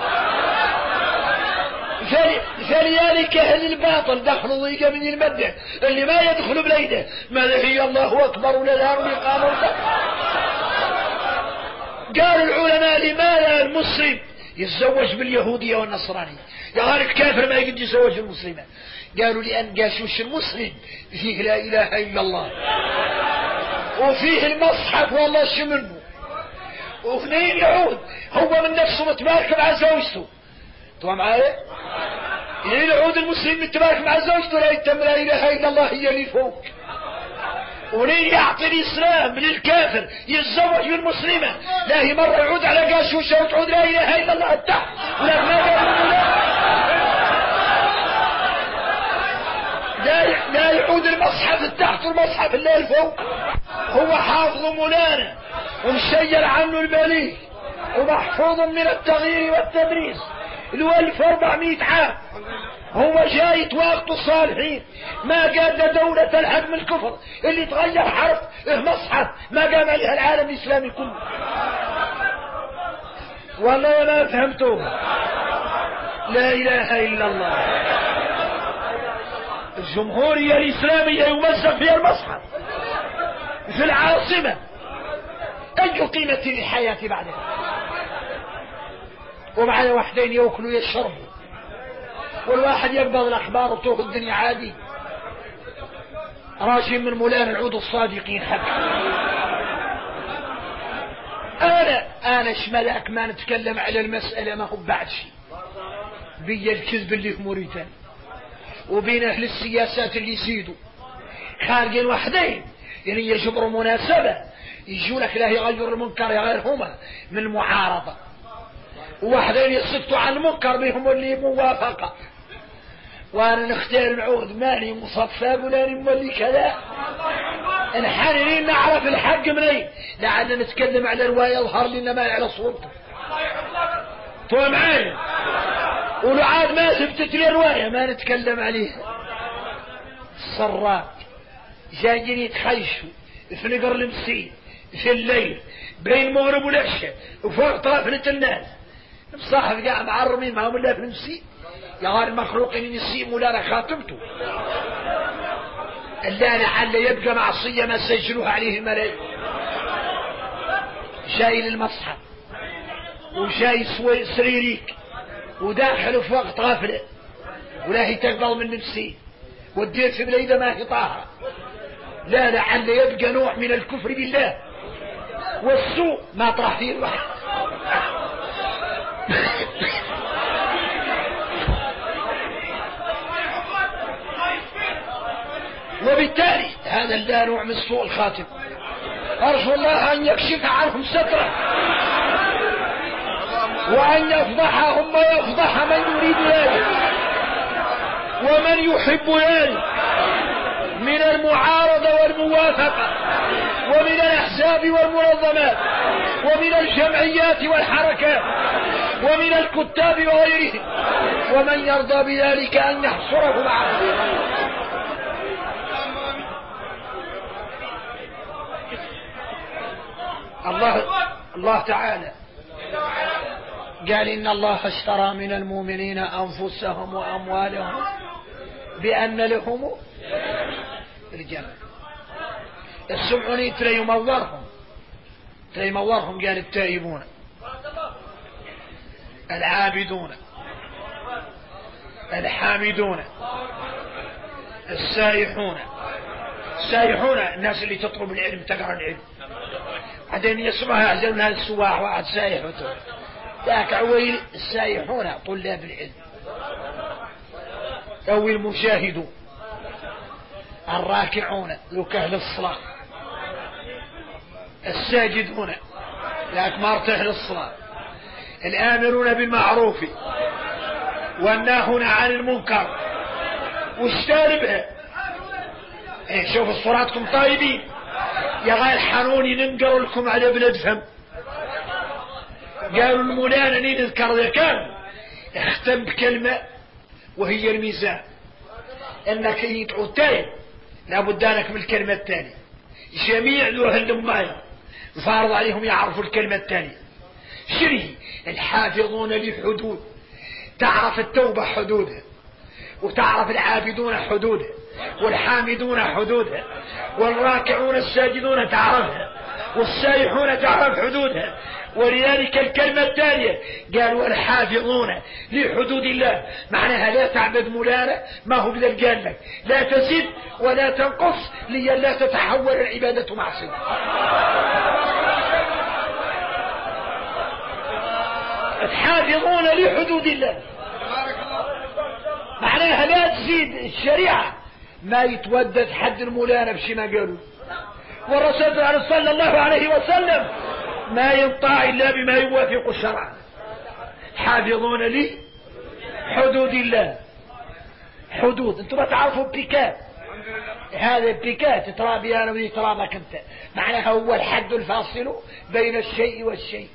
فلذلك اهل الباطل دخلوا ضيقه من المده، اللي ما يدخلوا بليده ماذا هي الله اكبر ولا الهرم قاموا. قال العلماء لماذا المسلم يتزوج باليهودية والنصرانية، يا غير الكافر ما يقدر يتزوج المسلمة؟ قالوا لأن قاشوش المسلم فيه لا إله إلا الله، وفيه المصحف والله شمنه، واثنين يعود هو من نفسه متبارك مع زوجته. طبعا معايا يعود المسلم متبارك مع زوجته لا يتم لا إله إلا الله هي اللي فوق، ولين يعطي الإسلام للكافر يتزوج بالمسلمة، لا هي مرة يعود على قاشوشة وتعود لا إله إلا الله التحت، ولا لا يعود المصحف التحت والمصحف اللي الفوق. هو حافظ مولانا ومشير عنه المليك ومحفوظ من التغيير والتدريس له 1400 عام. هو جاي وقت الصالحين ما قاد دولة الحجم الكفر اللي تغير حرف مصحف ما قام عليها العالم الإسلامي كله. والله ما فهمتوه، لا إله إلا الله. الجمهورية الإسلامية يمزق فيها المصحف في العاصمة، أي قيمة للحياة بعدها؟ ومعنا واحدين يأكلوا يشربوا، والواحد يقبض الأخبار وتوه الدنيا عادي. راشي من مولانا العود الصادقين حق. أنا شمالك ما نتكلم على المسألة، ما هو بعد شيء بي الكذب اللي في موريتانيا وبين أهل السياسات اللي يزيدوا خارجين وحدين يعني يجبروا مناسبة يجوا لك لا يغير المنكر غيرهما من المعارضة، وواحدين يصفتوا عن المنكر بهم اللي موافقة، وانا نختار العود ماني مصفى ولاني مولي كذا. الحنين نعرف الحق منين لعلنا نتكلم على رواية يظهر لنا ما على صورته تو معايا، ولو عاد ما ثبتت لي رواية ما نتكلم عليها. السراق جايين يتخيشوا في نقر المسين في الليل بين المغرب والعشاء وفوق طرفنة الناس صاحب قاع معرمين ما هم الله في المسين، يا غير المخلوقين يسيم ولا خاتمته الا لعل يبقى معصية ما سجلوها عليه الملائكة. جاي للمصحف وجاي سريريك وداخل في وقت غفلة ولا هي تقبل من نفسي والدير في بليدة ما هي طاهرة، لا لعل يبقى نوع من الكفر بالله والسوء ما طرح فيه الواحد. وبالتالي هذا لا نوع من سوء الخاتم، أرجو الله أن يكشف عنهم ستره وأن يفضحهم ويفضح من يريد ذلك ومن يحب ذلك من المعارضة والموافقة ومن الأحزاب والمنظمات ومن الجمعيات والحركات ومن الكتاب وغيرهم، ومن يرضى بذلك أن يحصره معه. الله تعالى قال إن الله اشترى من المؤمنين أنفسهم وأموالهم بأن لهم الجنة. السمعوني ترى يمورهم قال التائبون العابدون الحامدون السائحون. السائحون الناس اللي تطلب العلم تقرأ العلم، بعدين يسمعها أعزلنا السواح واحد سائح ذاك عويل. السائحون طلاب العلم أو المشاهدون. الراكعون ذوك أهل الصلاة. الساجدون ذاك ما ارتاح للصلاة. الآمرون بالمعروف والناهون عن المنكر واجتنبها. شوف صوراتكم طيبين يا غير حنوني ننقر لكم على بلاد فهم. قالوا المولانا نذكر ذا كان اختم بكلمة وهي الميزان، انك يدعو تاني لابد انك من الكلمة الثانية. جميع ذو الأمة الفارض عليهم يعرفوا الكلمة الثانية. شري الحافظون لحدود، تعرف التوبة حدودها، وتعرف العابدون حدودها، والحامدون حدودها، والراكعون الساجدون تعرفها، والسائحون تعرف حدودها. ولذلك الكلمة الثانية قالوا الحافظون لحدود الله، معناها لا تعبد مولانا ما هو بذل قال لك لا تزيد ولا تنقص لئلا تتحول العبادة معصية. الحافظون لحدود الله معناها لا تزيد الشريعة ما يتودد حد المولانا بشي ما قالوا. والرسول صلى الله عليه وسلم ما ينطع إلا بما يوافق الشرع. حافظون لي حدود الله. حدود انتم تعرفوا بيكات، هذا البيكات ترابي انا ودي ترابك انت، معناها هو الحد الفاصل بين الشيء والشيء.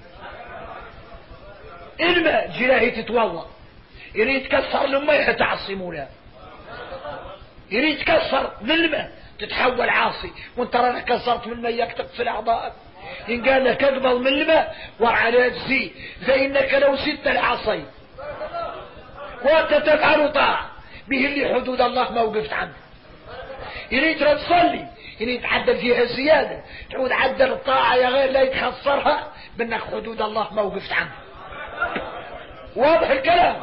الماء جلاهي تتوضا يريد تكسر الماء تعصموا له، يريد تكسر من الماء تتحول عاصي، وانت راك كسرت من الماء تقتل اعضائك. إن قال لك اقبض من الماء وعلى اجزي، فإنك لو زدت العصي وانت تفعل طاعة به اللي حدود الله ما وقفت عنه. يريد تصلي يريد تعدل فيها زيادة تعود عدل الطاعة يا غير لا يتخسرها بأنك حدود الله ما وقفت عنه. واضح الكلام؟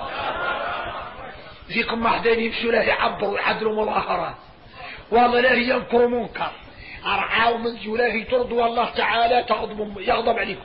فيكم واحدين يمشوا له يعبروا يعدلوا مظاهرات والله لا ينكروا منكر أرعاوا من جلاه ترضوا الله تعالى يغضب عليكم.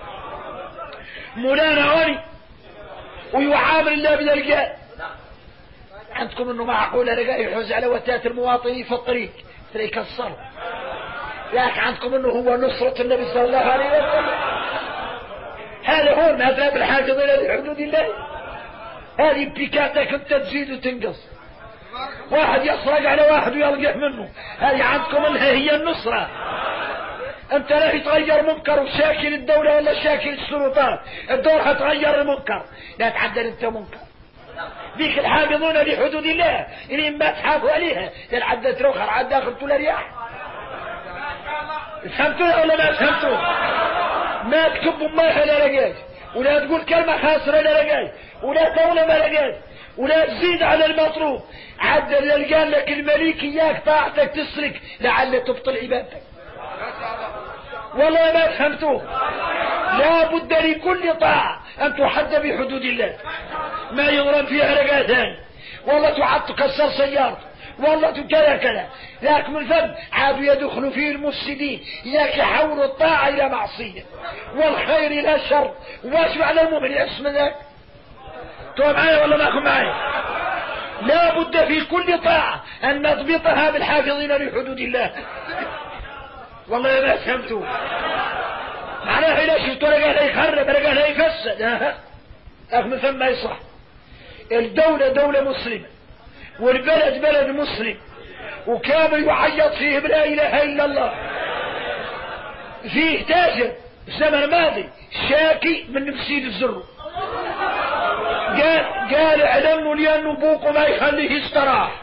مولانا غني ويعامل الله بالرجال. عندكم انه معقول رجال يحوز على وتات المواطنين في الطريق يكسر، لكن عندكم انه هو نصرة النبي صلى الله عليه وسلم. هذا هو المذهب الحافظين لحدود الله. هذه بيكاتك انت تزيد وتنقص، واحد يسرق على واحد ويلقح منه، هذه عندكم انها هي النصرة. انت لا يتغير منكر وشاكل الدولة ولا شاكل السلطات، الدور هتغير المنكر، لا تعدل انت منكر. ذيك الحافظون لحدود الله اللي ما تحافظوا عليها العدة روخر عدة اخذتوا الرياح. فهمتوا ولا ما فهمتوا؟ ما تكبوا ما لا لقيت، ولا تقول كلمة خاسرة لا لقيت، ولا تقول ما لقيت، ولا تزيد على المطلوب. عدل اللي قال لك الملك اياك طاعتك تسرق لعل تبطل عبادتك. والله ما فهمتوه. لا بد لكل طاعة ان تحد بحدود الله، ما يضرب فيها رقا ثاني، والله تعد تكسر سيارته، والله كذا كذا، لكن من فم عادوا يدخلوا فيه المفسدين اياك يحولوا الطاعة الى معصية والخير الى شر. واش معنى المؤمن اسم ذاك؟ انتوا معايا ولا ماكم معايا؟ لا بد في كل طاعة ان نضبطها بالحافظين لحدود الله. والله ما فهمتوا معناها لا شفتوا رجال يخرب رجال يفسد. من ثم ما يصح. الدولة دولة مسلمة والبلد بلد مسلم، وكان يعيط فيه بلا اله الا الله. فيه تاجر الزمن الماضي شاكي من مسيد الزر، قال اعلنوا لانه بوقه ما يخليه يستراح.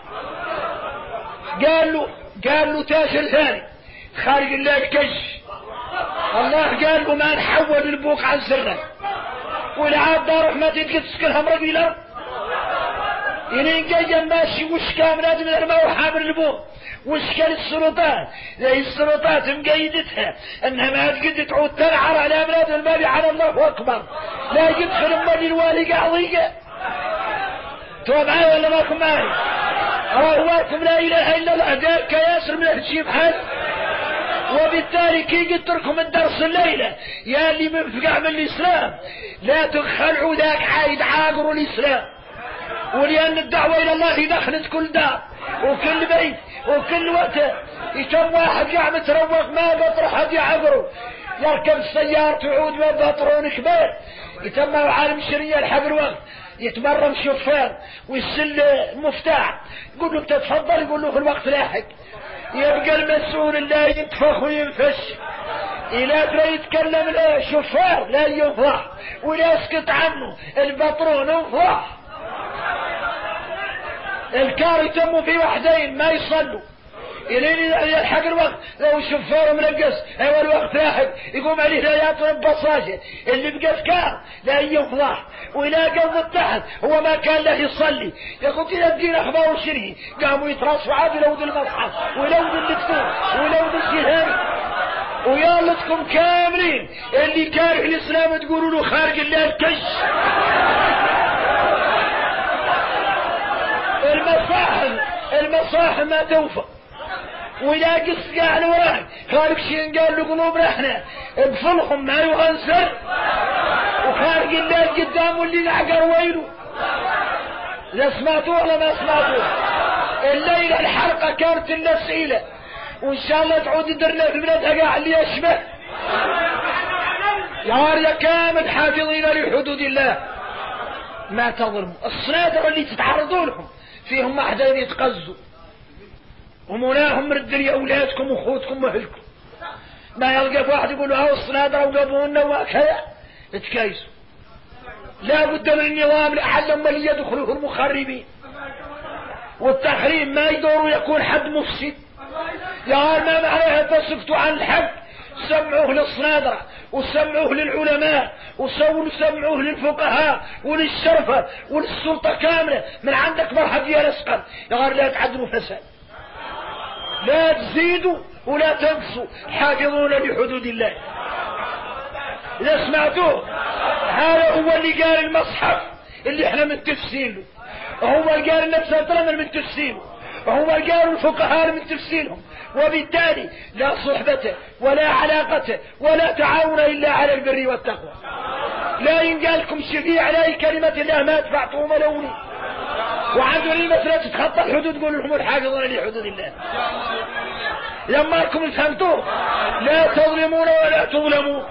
قال له تاجر ثاني خارج الله الكش، الله قال له ما نحول البوق عن سرك، والعاد دارك ما تلقى تسكنها مرق الى إلين جاي ماشي وش كاملات من الماء وحامل البوم وش كان السلطات زي السلطات مقيدتها انها ما تقد تعود تنعر على أولاد المال على الله أكبر لا يدخل المال الوالي قاضية تو معايا ولا ماكم معي أرواكم لا إله إلا الله دار كياسر من الشيب حد وبالتالي كي قلت لكم الدرس الليلة يا اللي منفقع من الإسلام لا تخلعوا ذاك عايد عاقروا الإسلام ولأن الدعوة إلى الله دخلت كل دار وكل بيت وكل وقت يتم واحد قاعد متروق ما بطر حد يعقره يركب السيارة تعود ما بطرون كبير يتم عالم شرية الحق الوقت يتمرن شوفان ويسل المفتاح يقول له تتفضل يقول له في الوقت لاحق يبقى المسؤول لا ينتفخ وينفش إلا ترى يتكلم الشوفار لا ينفضح ولا يسكت عنه البطرون انفضح الكار يتم في وحدين ما يصلوا إلين يلحق الوقت لو الشفار منقص أول وقت لاحق يقوم عليه لا يعطي البصاجة اللي بقى كار لا يفضح وإلى قلب تحت هو ما كان له يصلي يقول إذا الدين أخبار الشرعي قاموا يترصوا عاد يلود المصحف ويلود الدكتور ويلود الشهامي ويالتكم كاملين اللي كاره الإسلام تقولوا له خارج الله الكش المصاحف ما توفى ولا قص قاعد وراك خارج شين قال له قلوبنا احنا بفلهم ما يغنسر وخارج الله قدام واللي نعقر ويله لا سمعتوه ولا ما سمعتوه الليلة الحلقة كانت النسئلة وان شاء الله تعود درنا في بلادها قاع اللي يشبه يا رجال كامل حافظين لحدود الله ما تظلموا الصنادر اللي تتعرضوا لهم فيهم أحدين يتقزوا ومناهم ردوا لي أولادكم وأخوتكم وأهلكم ما يلقى واحد يقول له الصنادر وقبونا وكذا اتكيسوا لا بد من النظام لأحد من يدخلوه المخربين والتخريب ما يدوروا يكون حد مفسد يا ما معناها تصفتوا عن الحق سمعوه للصنادرة وسمعوه للعلماء وسمعوه للفقهاء وللشرفة وللسلطة كاملة من عندك مرحب يا رسقا يا غير لا تعدلوا فساد لا تزيدوا ولا تنقصوا حافظون لحدود الله إذا سمعتوه هذا هو اللي قال المصحف اللي احنا من تفسيره وهو اللي قال النبي صلى الله عليه وسلم من تفسيره وهو اللي قال الفقهاء من تفسيرهم وبالتالي لا صحبة ولا علاقة ولا تعاون إلا على البر والتقوى لا ينقالكم شفيع لا كلمة الله ما دفعتوا ملوني وعنده المسألة تتخطى الحدود قولوا لهم الحافظون لحدود الله لما لكم فهمتوه لا تظلمون ولا تظلمون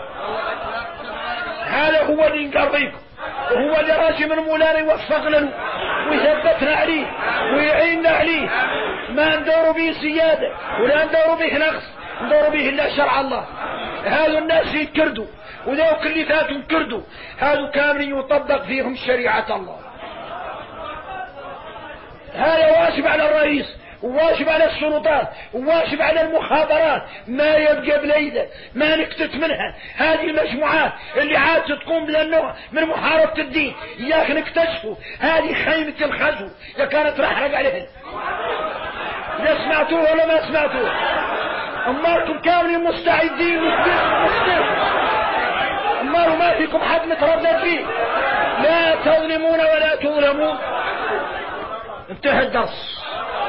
هذا هو اللي ينقر بيكم وهو اللي راشي من مولانا يوفقنا له ويثبتنا عليه ويعيننا عليه ما ندور به سيادة ولا ندور به نقص ندور به إلا شرع الله هذا الناس يكردوا وذوك اللي فاتوا كردوا هذا كامل يطبق فيهم شريعة الله هذا واجب على الرئيس وواجب على السلطات وواجب على المخابرات ما يبقى بليدة ما نكتت منها هذه المجموعات اللي عاد تقوم بلا من محاربة الدين إياك نكتشفوا هذه خيمة الخزو إذا كانت رحرق عليها إذا سمعتوه ولا ما سمعتوه أماركم كاملين مستعدين أماروا ما فيكم حد متردد فيه لا تظلمون ولا تظلمون انتهى الدرس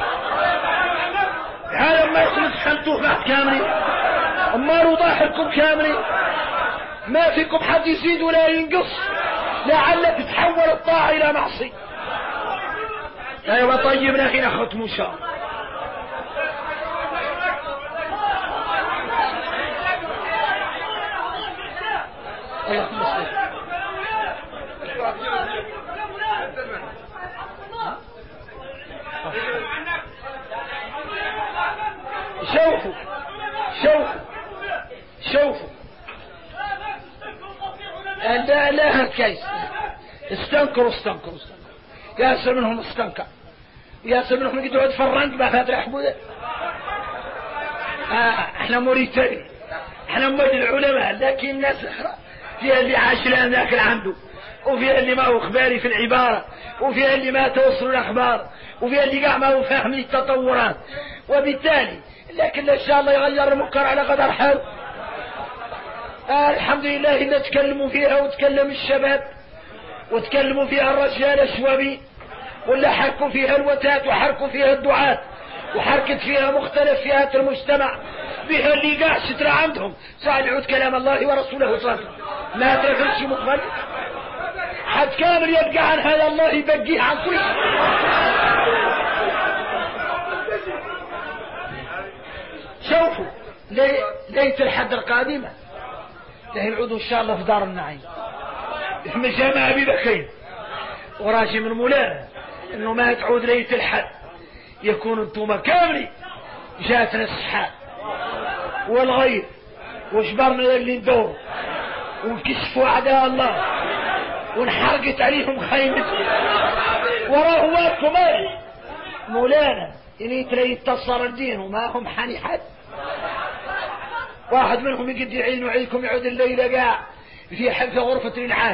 هذا ما يخلص خلطوه بعد كاملين أماروا ضاحكم كاملين ما فيكم حد يزيد ولا ينقص لعل تتحول الطاعة إلى معصية أيوة طيب لكن أخذتم إن شاء الله اللهم صل شوفوا لا كيس استنكروا ياسر منهم استنكر ياسر منهم يقعد فرنك ما فات حبوده احنا موريتاني احنا مود العلماء لكن الناس اخرى فيها اللي عاش لان ذاك عنده وفيها اللي ما هو اخباري في العبارة، وفيها اللي ما توصل الاخبار، وفيها اللي قاع ما هو فاهم التطورات. وبالتالي لكن ان شاء الله يغير المنكر على قدر حاله. الحمد لله اللي تكلموا فيها وتكلم الشباب وتكلموا فيها الرجال الشوابي، ولا حركوا فيها الوتات وحركوا فيها الدعاة وحركت فيها مختلف فئات المجتمع، بها اللي قاع ستر عندهم ساعد يعود كلام الله ورسوله صلى الله عليه وسلم ما ترفلش مخالف حد كامل يبقى عن هذا الله يبقيه عن كل شيء. شوفوا ليت الحد القادمة له العودوا ان شاء الله في دار النعيم في جامع ابي بكر، وراجي من مولانا انه ما تعود ليت الحد يكون انتم كاملين جاتنا السحاب والغير وجبرنا اللي ندور ونكشفوا اعداء الله ونحرقت عليهم خيمتهم وراه واقفوا مالي مولانا إني ترى يتصر الدين وما هم حني حد. واحد منهم يقد يعين وعيكم يعود الليلة قاع في غرفة الانعاش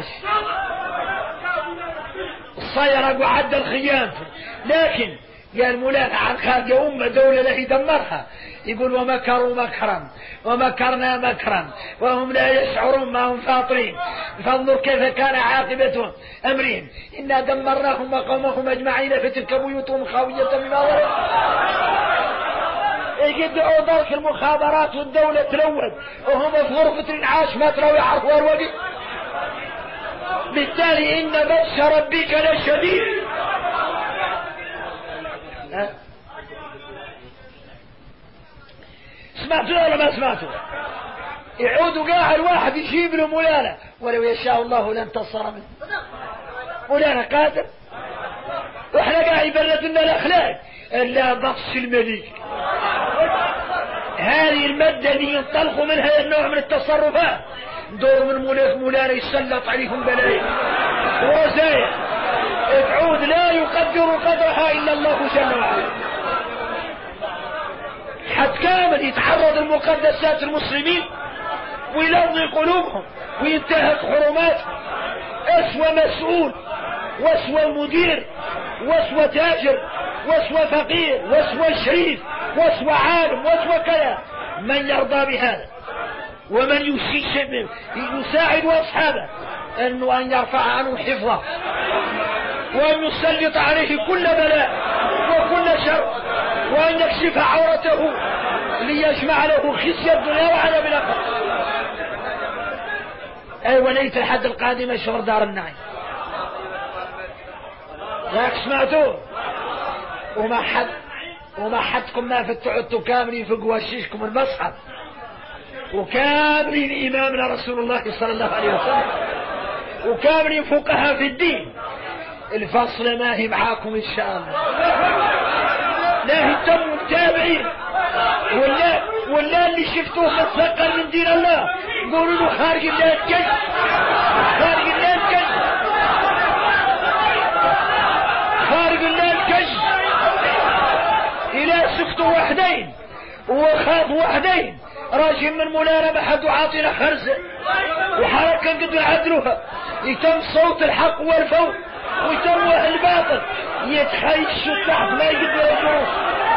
الصيرة وعد الخيام، لكن يا المولانا عن خارج أمة دولة له يدمرها يقول ومكروا مكرا ومكرنا مكرا وهم لا يشعرون ما هم فاطرين، فانظر كيف كان عاقبة أمرهم إنا دمرناهم وقومهم أجمعين فتلك بيوتهم خاوية بما ظلموا. يقدعوا ضرك المخابرات والدولة تلوث وهم في غرفة الانعاش ما تروا يعرفوا الوقت. بالتالي إن بطش ربك لشديد. سمعتوا ولا ما سمعتوا؟ يعودوا قاع الواحد يجيب له مولانا ولو يشاء الله لانتصر منه. مولانا قادر واحنا قاعد يبرد لنا الاخلاق الا بطش الملك. هذه المادة اللي ينطلقوا منها النوع من التصرفات دور من مولانا يسلط عليهم بلايا ورزايا تعود لا يقدر قدرها الا الله جل وعلا. حد كامل يتحرض المقدسات المسلمين ويلظي قلوبهم وينتهك حرماتهم. اسوى مسؤول واسوى مدير واسوى تاجر واسوى فقير واسوى شريف واسوى عالم واسوى كذا من يرضى بهذا ومن يساعد أصحابه أن يرفع عنه حفظه وأن يسلط عليه كل بلاء وكل شر وأن يكشف عورته ليجمع له خزي الدنيا وعذاب الآخرة. أيوة ليت الحد القادمة شهر دار النعيم ذاك سمعتوه وما حدكم ما فتعدتوا كاملين في قواشيشكم المصحف وكاملين إمامنا رسول الله صلى الله عليه وسلم وكاملين فقهاء في الدين. الفصل ما هي معاكم إن شاء الله لا اهتموا التابعين ولا اللي شفتوه متثقل من دين الله قولوا له خارج الله الكذب خارج الله الكذب خارج الله الكذب. إلى سكتوا وحدين وخافوا وحدين راجل من مولانا ما حد عاطينا خرزة وحركة قد يعدلوها يتم صوت الحق والفوت ويتم الباطل يتحيشوا تحت ما يقدروا يجروه.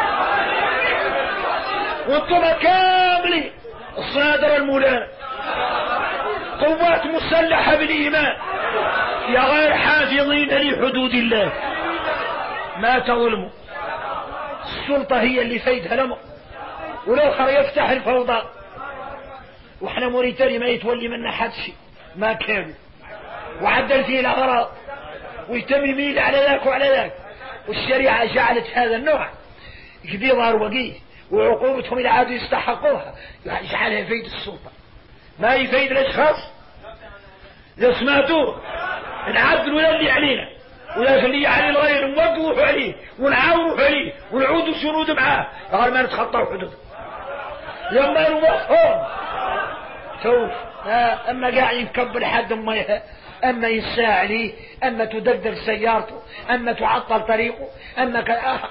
وانتم كاملين صادر المولانا قوات مسلحة بالإيمان يا غير حافظين لحدود الله ما تظلموا. السلطة هي اللي فايدها الأمر والآخر يفتح الفوضى وإحنا موريتاني ما يتولي منا حد شيء ما كانوا وعدل فيه الأغراض ويتم يميل على ذاك وعلى ذاك. والشريعة جعلت هذا النوع يظهر وقيه وعقوبتهم إلى عادوا يستحقوها يجعلها فايد السلطة ما يفيد الأشخاص. إذا سمعتوه العدل ولا اللي علينا ولا اللي عليه الغير نوقفوا عليه ونعاونوا عليه ونعودوا شرود معاه قال ما نتخطوا حدود لما نوقفهم شوف. أما قاعد يكبر حد أما يساع عليه أما تدردر سيارته أما تعطل طريقه أما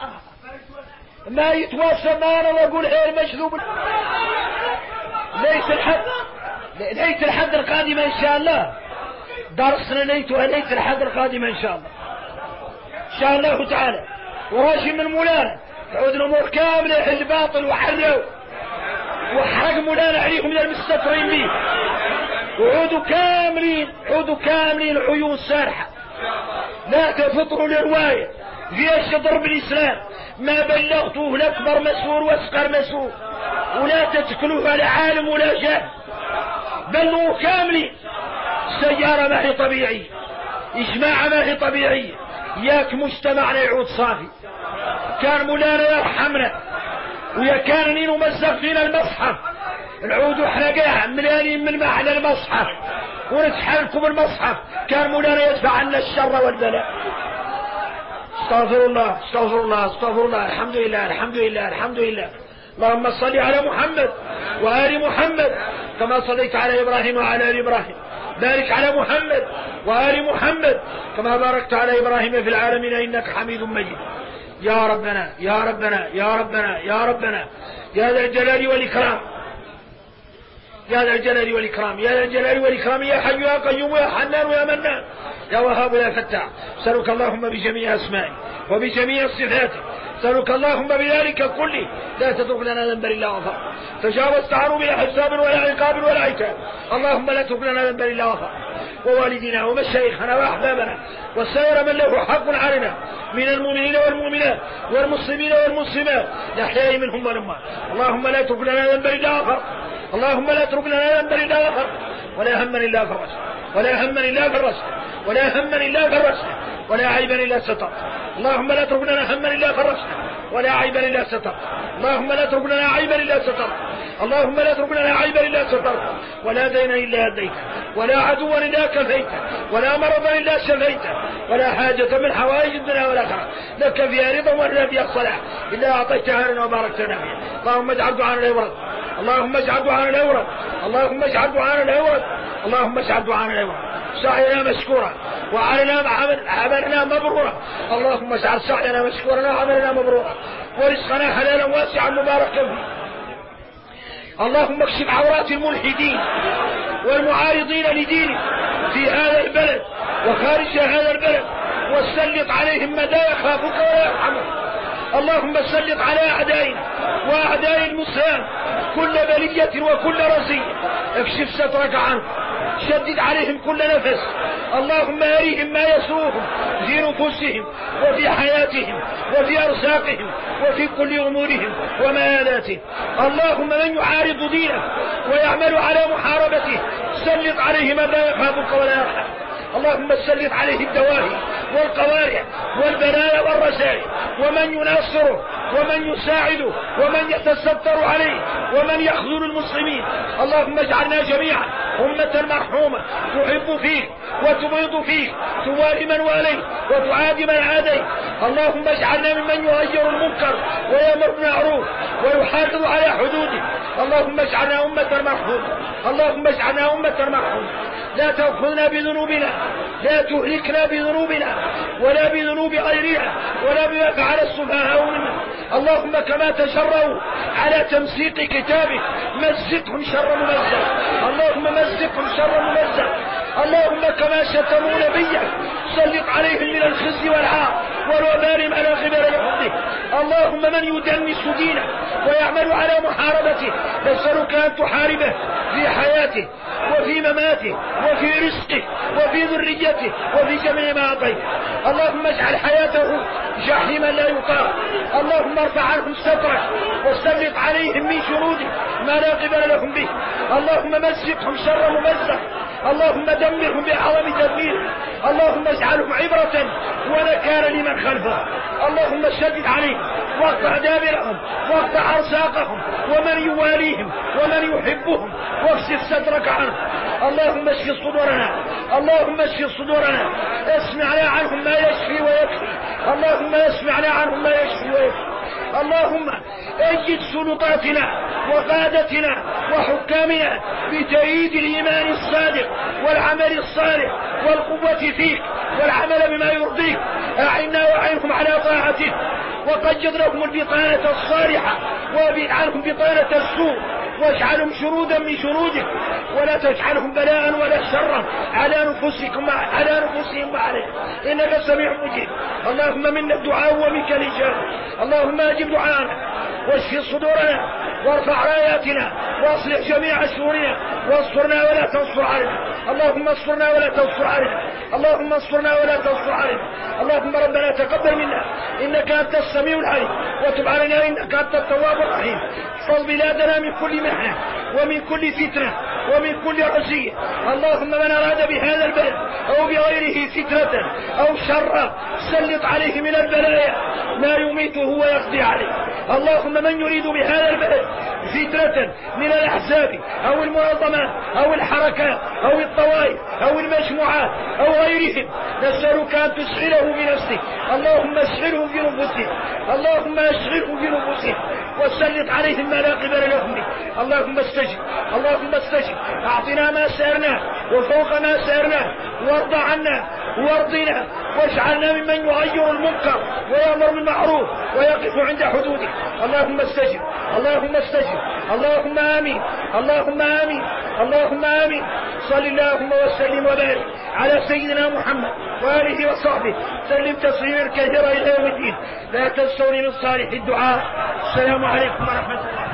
ما يتواصل ما أنا وأقول إيه المجذوب. ليس الحد القادم إن شاء الله درسنا ليتها ليت الحد القادمة إن شاء الله، إن شاء الله تعالى. وراشي من مولانا تعود الأمور كاملة يحل باطل وحروا وحرق مولانا عليكم من المستطرين به، وعودوا كاملين عيون سارحة. لا تفطروا لرواية فيها ضرب الإسلام، ما بلغتوه لأكبر مسؤول وأصغر مسؤول، ولا تتكلوه على عالم ولا جاهل، بلغوا كاملين. سيارة ما هي طبيعية، إجماع ما هي طبيعية، ياك مجتمعنا يعود صافي. كان مولانا يرحمنا ويا كان نينو مزق فينا المصحف، العود وحرقاها مليانين من محل المصحف ونتحلكم المصحف، كان مولانا يدفع عنا الشر والبلاء. استغفر الله، الحمد لله. اللهم صل على محمد وآل محمد كما صليت على إبراهيم وعلى آل إبراهيم، بارك على محمد وآل محمد كما باركت على إبراهيم في العالمين إنك حميد مجيد. يا ربنا يا ذا الجلال والإكرام، يا حي يا قيوم يا حنان يا منان يا وهاب يا فتاح. أسألك اللهم بجميع أسمائك وبجميع صفاتك، أسألك اللهم بذلك كله لا تترك لنا ذنبا إلا غفرته، تجاوزت عنه بلا حساب ولا عقاب ولا عتاب. اللهم لا تترك لنا ذنبا إلا غفرته، ووالدنا ومشايخنا وأحبابنا وسائر من له حق علينا من المؤمنين والمؤمنات والمسلمين والمسلمات الأحياء منهم والأموات. اللهم لا تترك لنا ذنبا إلا غفرته، ولا هما إلا فرجته، ولا عيبا إلا ستر. اللهم لا تترك لنا هما إلا فرجته ولا عيبا إلا ستر. اللهم لا تترك لنا عيبا إلا ستر، ولا دين إلا أديته، ولا عدوا إلا كفيته، ولا مرضا إلا شفيته، ولا حاجة من حوائج الدنيا والآخرة لك فيها رضا ولنا فيها صلاح إلا أعطيتها لنا وباركت لنا فيها. اللهم اجعل دعانا لا يورد، سعينا مشكورا وعملنا مبرورا. اللهم اجعل سعينا مشكورا وعملنا مبرورا، ورزقنا حلالا واسعا مباركا فيه. اللهم اكشف عورات الملحدين والمعارضين لدينك في هذا البلد وخارج هذا البلد، وسلط عليهم من لا يخافك ولا يرحمك. اللهم سلط على أعدائنا وأعداء المسلمين كل بلية وكل رزية، اكشف سترك عنهم، شدد عليهم كل نفس. اللهم أريهم ما يسوهم في نفوسهم وفي حياتهم وفي أرزاقهم وفي كل أمورهم ومآلاتهم. اللهم من يعارض دينك ويعمل على محاربته سلط عليه من لا يخافك ولا يرحمك. اللهم سلط عليه الدواهي والقوارع والبلايا والرزايا، ومن يناصره ومن يساعده ومن يتستر عليه ومن يخذل المسلمين. اللهم اجعلنا جميعا أمة مرحومة تحب فيك وتبغض فيك، توالي من واليت وتعادي من عاديت. اللهم اجعلنا ممن يغير المنكر ويأمر بالمعروف ويحافظ على حدوده. اللهم اجعلنا أمة مرحومة، لا تأخذنا بذنوبنا، لا تهلكنا بذنوبنا ولا بذنوب غيرنا ولا بما فعل السفهاء منا. اللهم كما تجرؤوا على تمزيق كتابك مزقهم شر ممزق، اللهم كما شتموا نبيك سلط عليهم من الخزي والعار والوبال ما لا غبر لحمده. اللهم من يدنس دينه ويعمل على محاربته نسألك أن تحاربه في حياته وفي مماته وفي رزقه وفي ذريته وفي جميع ما أعطيت. اللهم اجعل حياته جحيما لا يطاق. اللهم ارفع عنهم سترك وسلط عليهم من شرودك ما لا قبل لهم به. اللهم مزقهم شر ممزق، اللهم دمرهم بعظم تدمير. اللهم اجعلهم عبرة ونكالا لمن خلفهم. اللهم شدد عليهم واقطع دابرهم واقطع أرزاقهم ومن يواليهم ومن يحبهم واكشف سترك عنهم. اللهم اشف صدورنا، اسمعنا عنهم ما يشفي ويكفي. اللهم اجد سلطاتنا وقادتنا وحكامنا بتأييد الإيمان الصادق والعمل الصالح والقوة فيك والعمل بما يرضيك. أعنا وأعينهم على طاعتك، وقجد لهم البطانة الصالحة وابعد عنهم بطانة السوء واجعلهم شرودا من شرودك، ولا تجعلهم بلاء ولا شرا على نفوسهم وعليهم، إنك سميع مجيب. اللهم منا الدعاء ومنك الإجابة. اللهم أجب دعاءنا واشف صدورنا وارفع راياتنا واصلح جميع شؤوننا وانصرنا ولا تنصر علينا. اللهم انصرنا ولا تنصر علينا. اللهم انصرنا ولا تنصر علينا. اللهم ربنا تقبل منا إنك أنت السميع العليم، وتب علينا إنك أنت التواب الرحيم. احفظ بلادنا من كل محنة ومن كل فتنة ومن كل رزية. اللهم من أراد بهذا البلد أو بغيره فتنة أو شرا سلط عليه من البلايا ما يميته ويقضي عليه. اللهم من يريد بهذا البلد فتنة من الأحزاب أو المنظمات أو الحركات أو الطوائف أو المجموعات أو غيرهم، نسألك أن تشغله بنفسك. اللهم اشغلهم بنفوسهم، اللهم اشغلهم بنفوسهم وسلط عليهم ما لا قبل لهم به. اللهم استجب، اللهم استجب، أعطنا ما سألناه وفوق ما سألناه، وارض عنا وارضنا، واجعلنا ممن يغير المنكر ويأمر بالمعروف ويقف عند حدوده. اللهم استجب، اللهم استجب، اللهم آمين، اللهم آمين، اللهم آمين. صل اللهم وسلم وبارك على سيدنا محمد وآله وصحبه، سلم تسليما كثيرا إلى يوم الدين. لا تنسوني من صالح الدعاء. السلام عليكم ورحمة الله.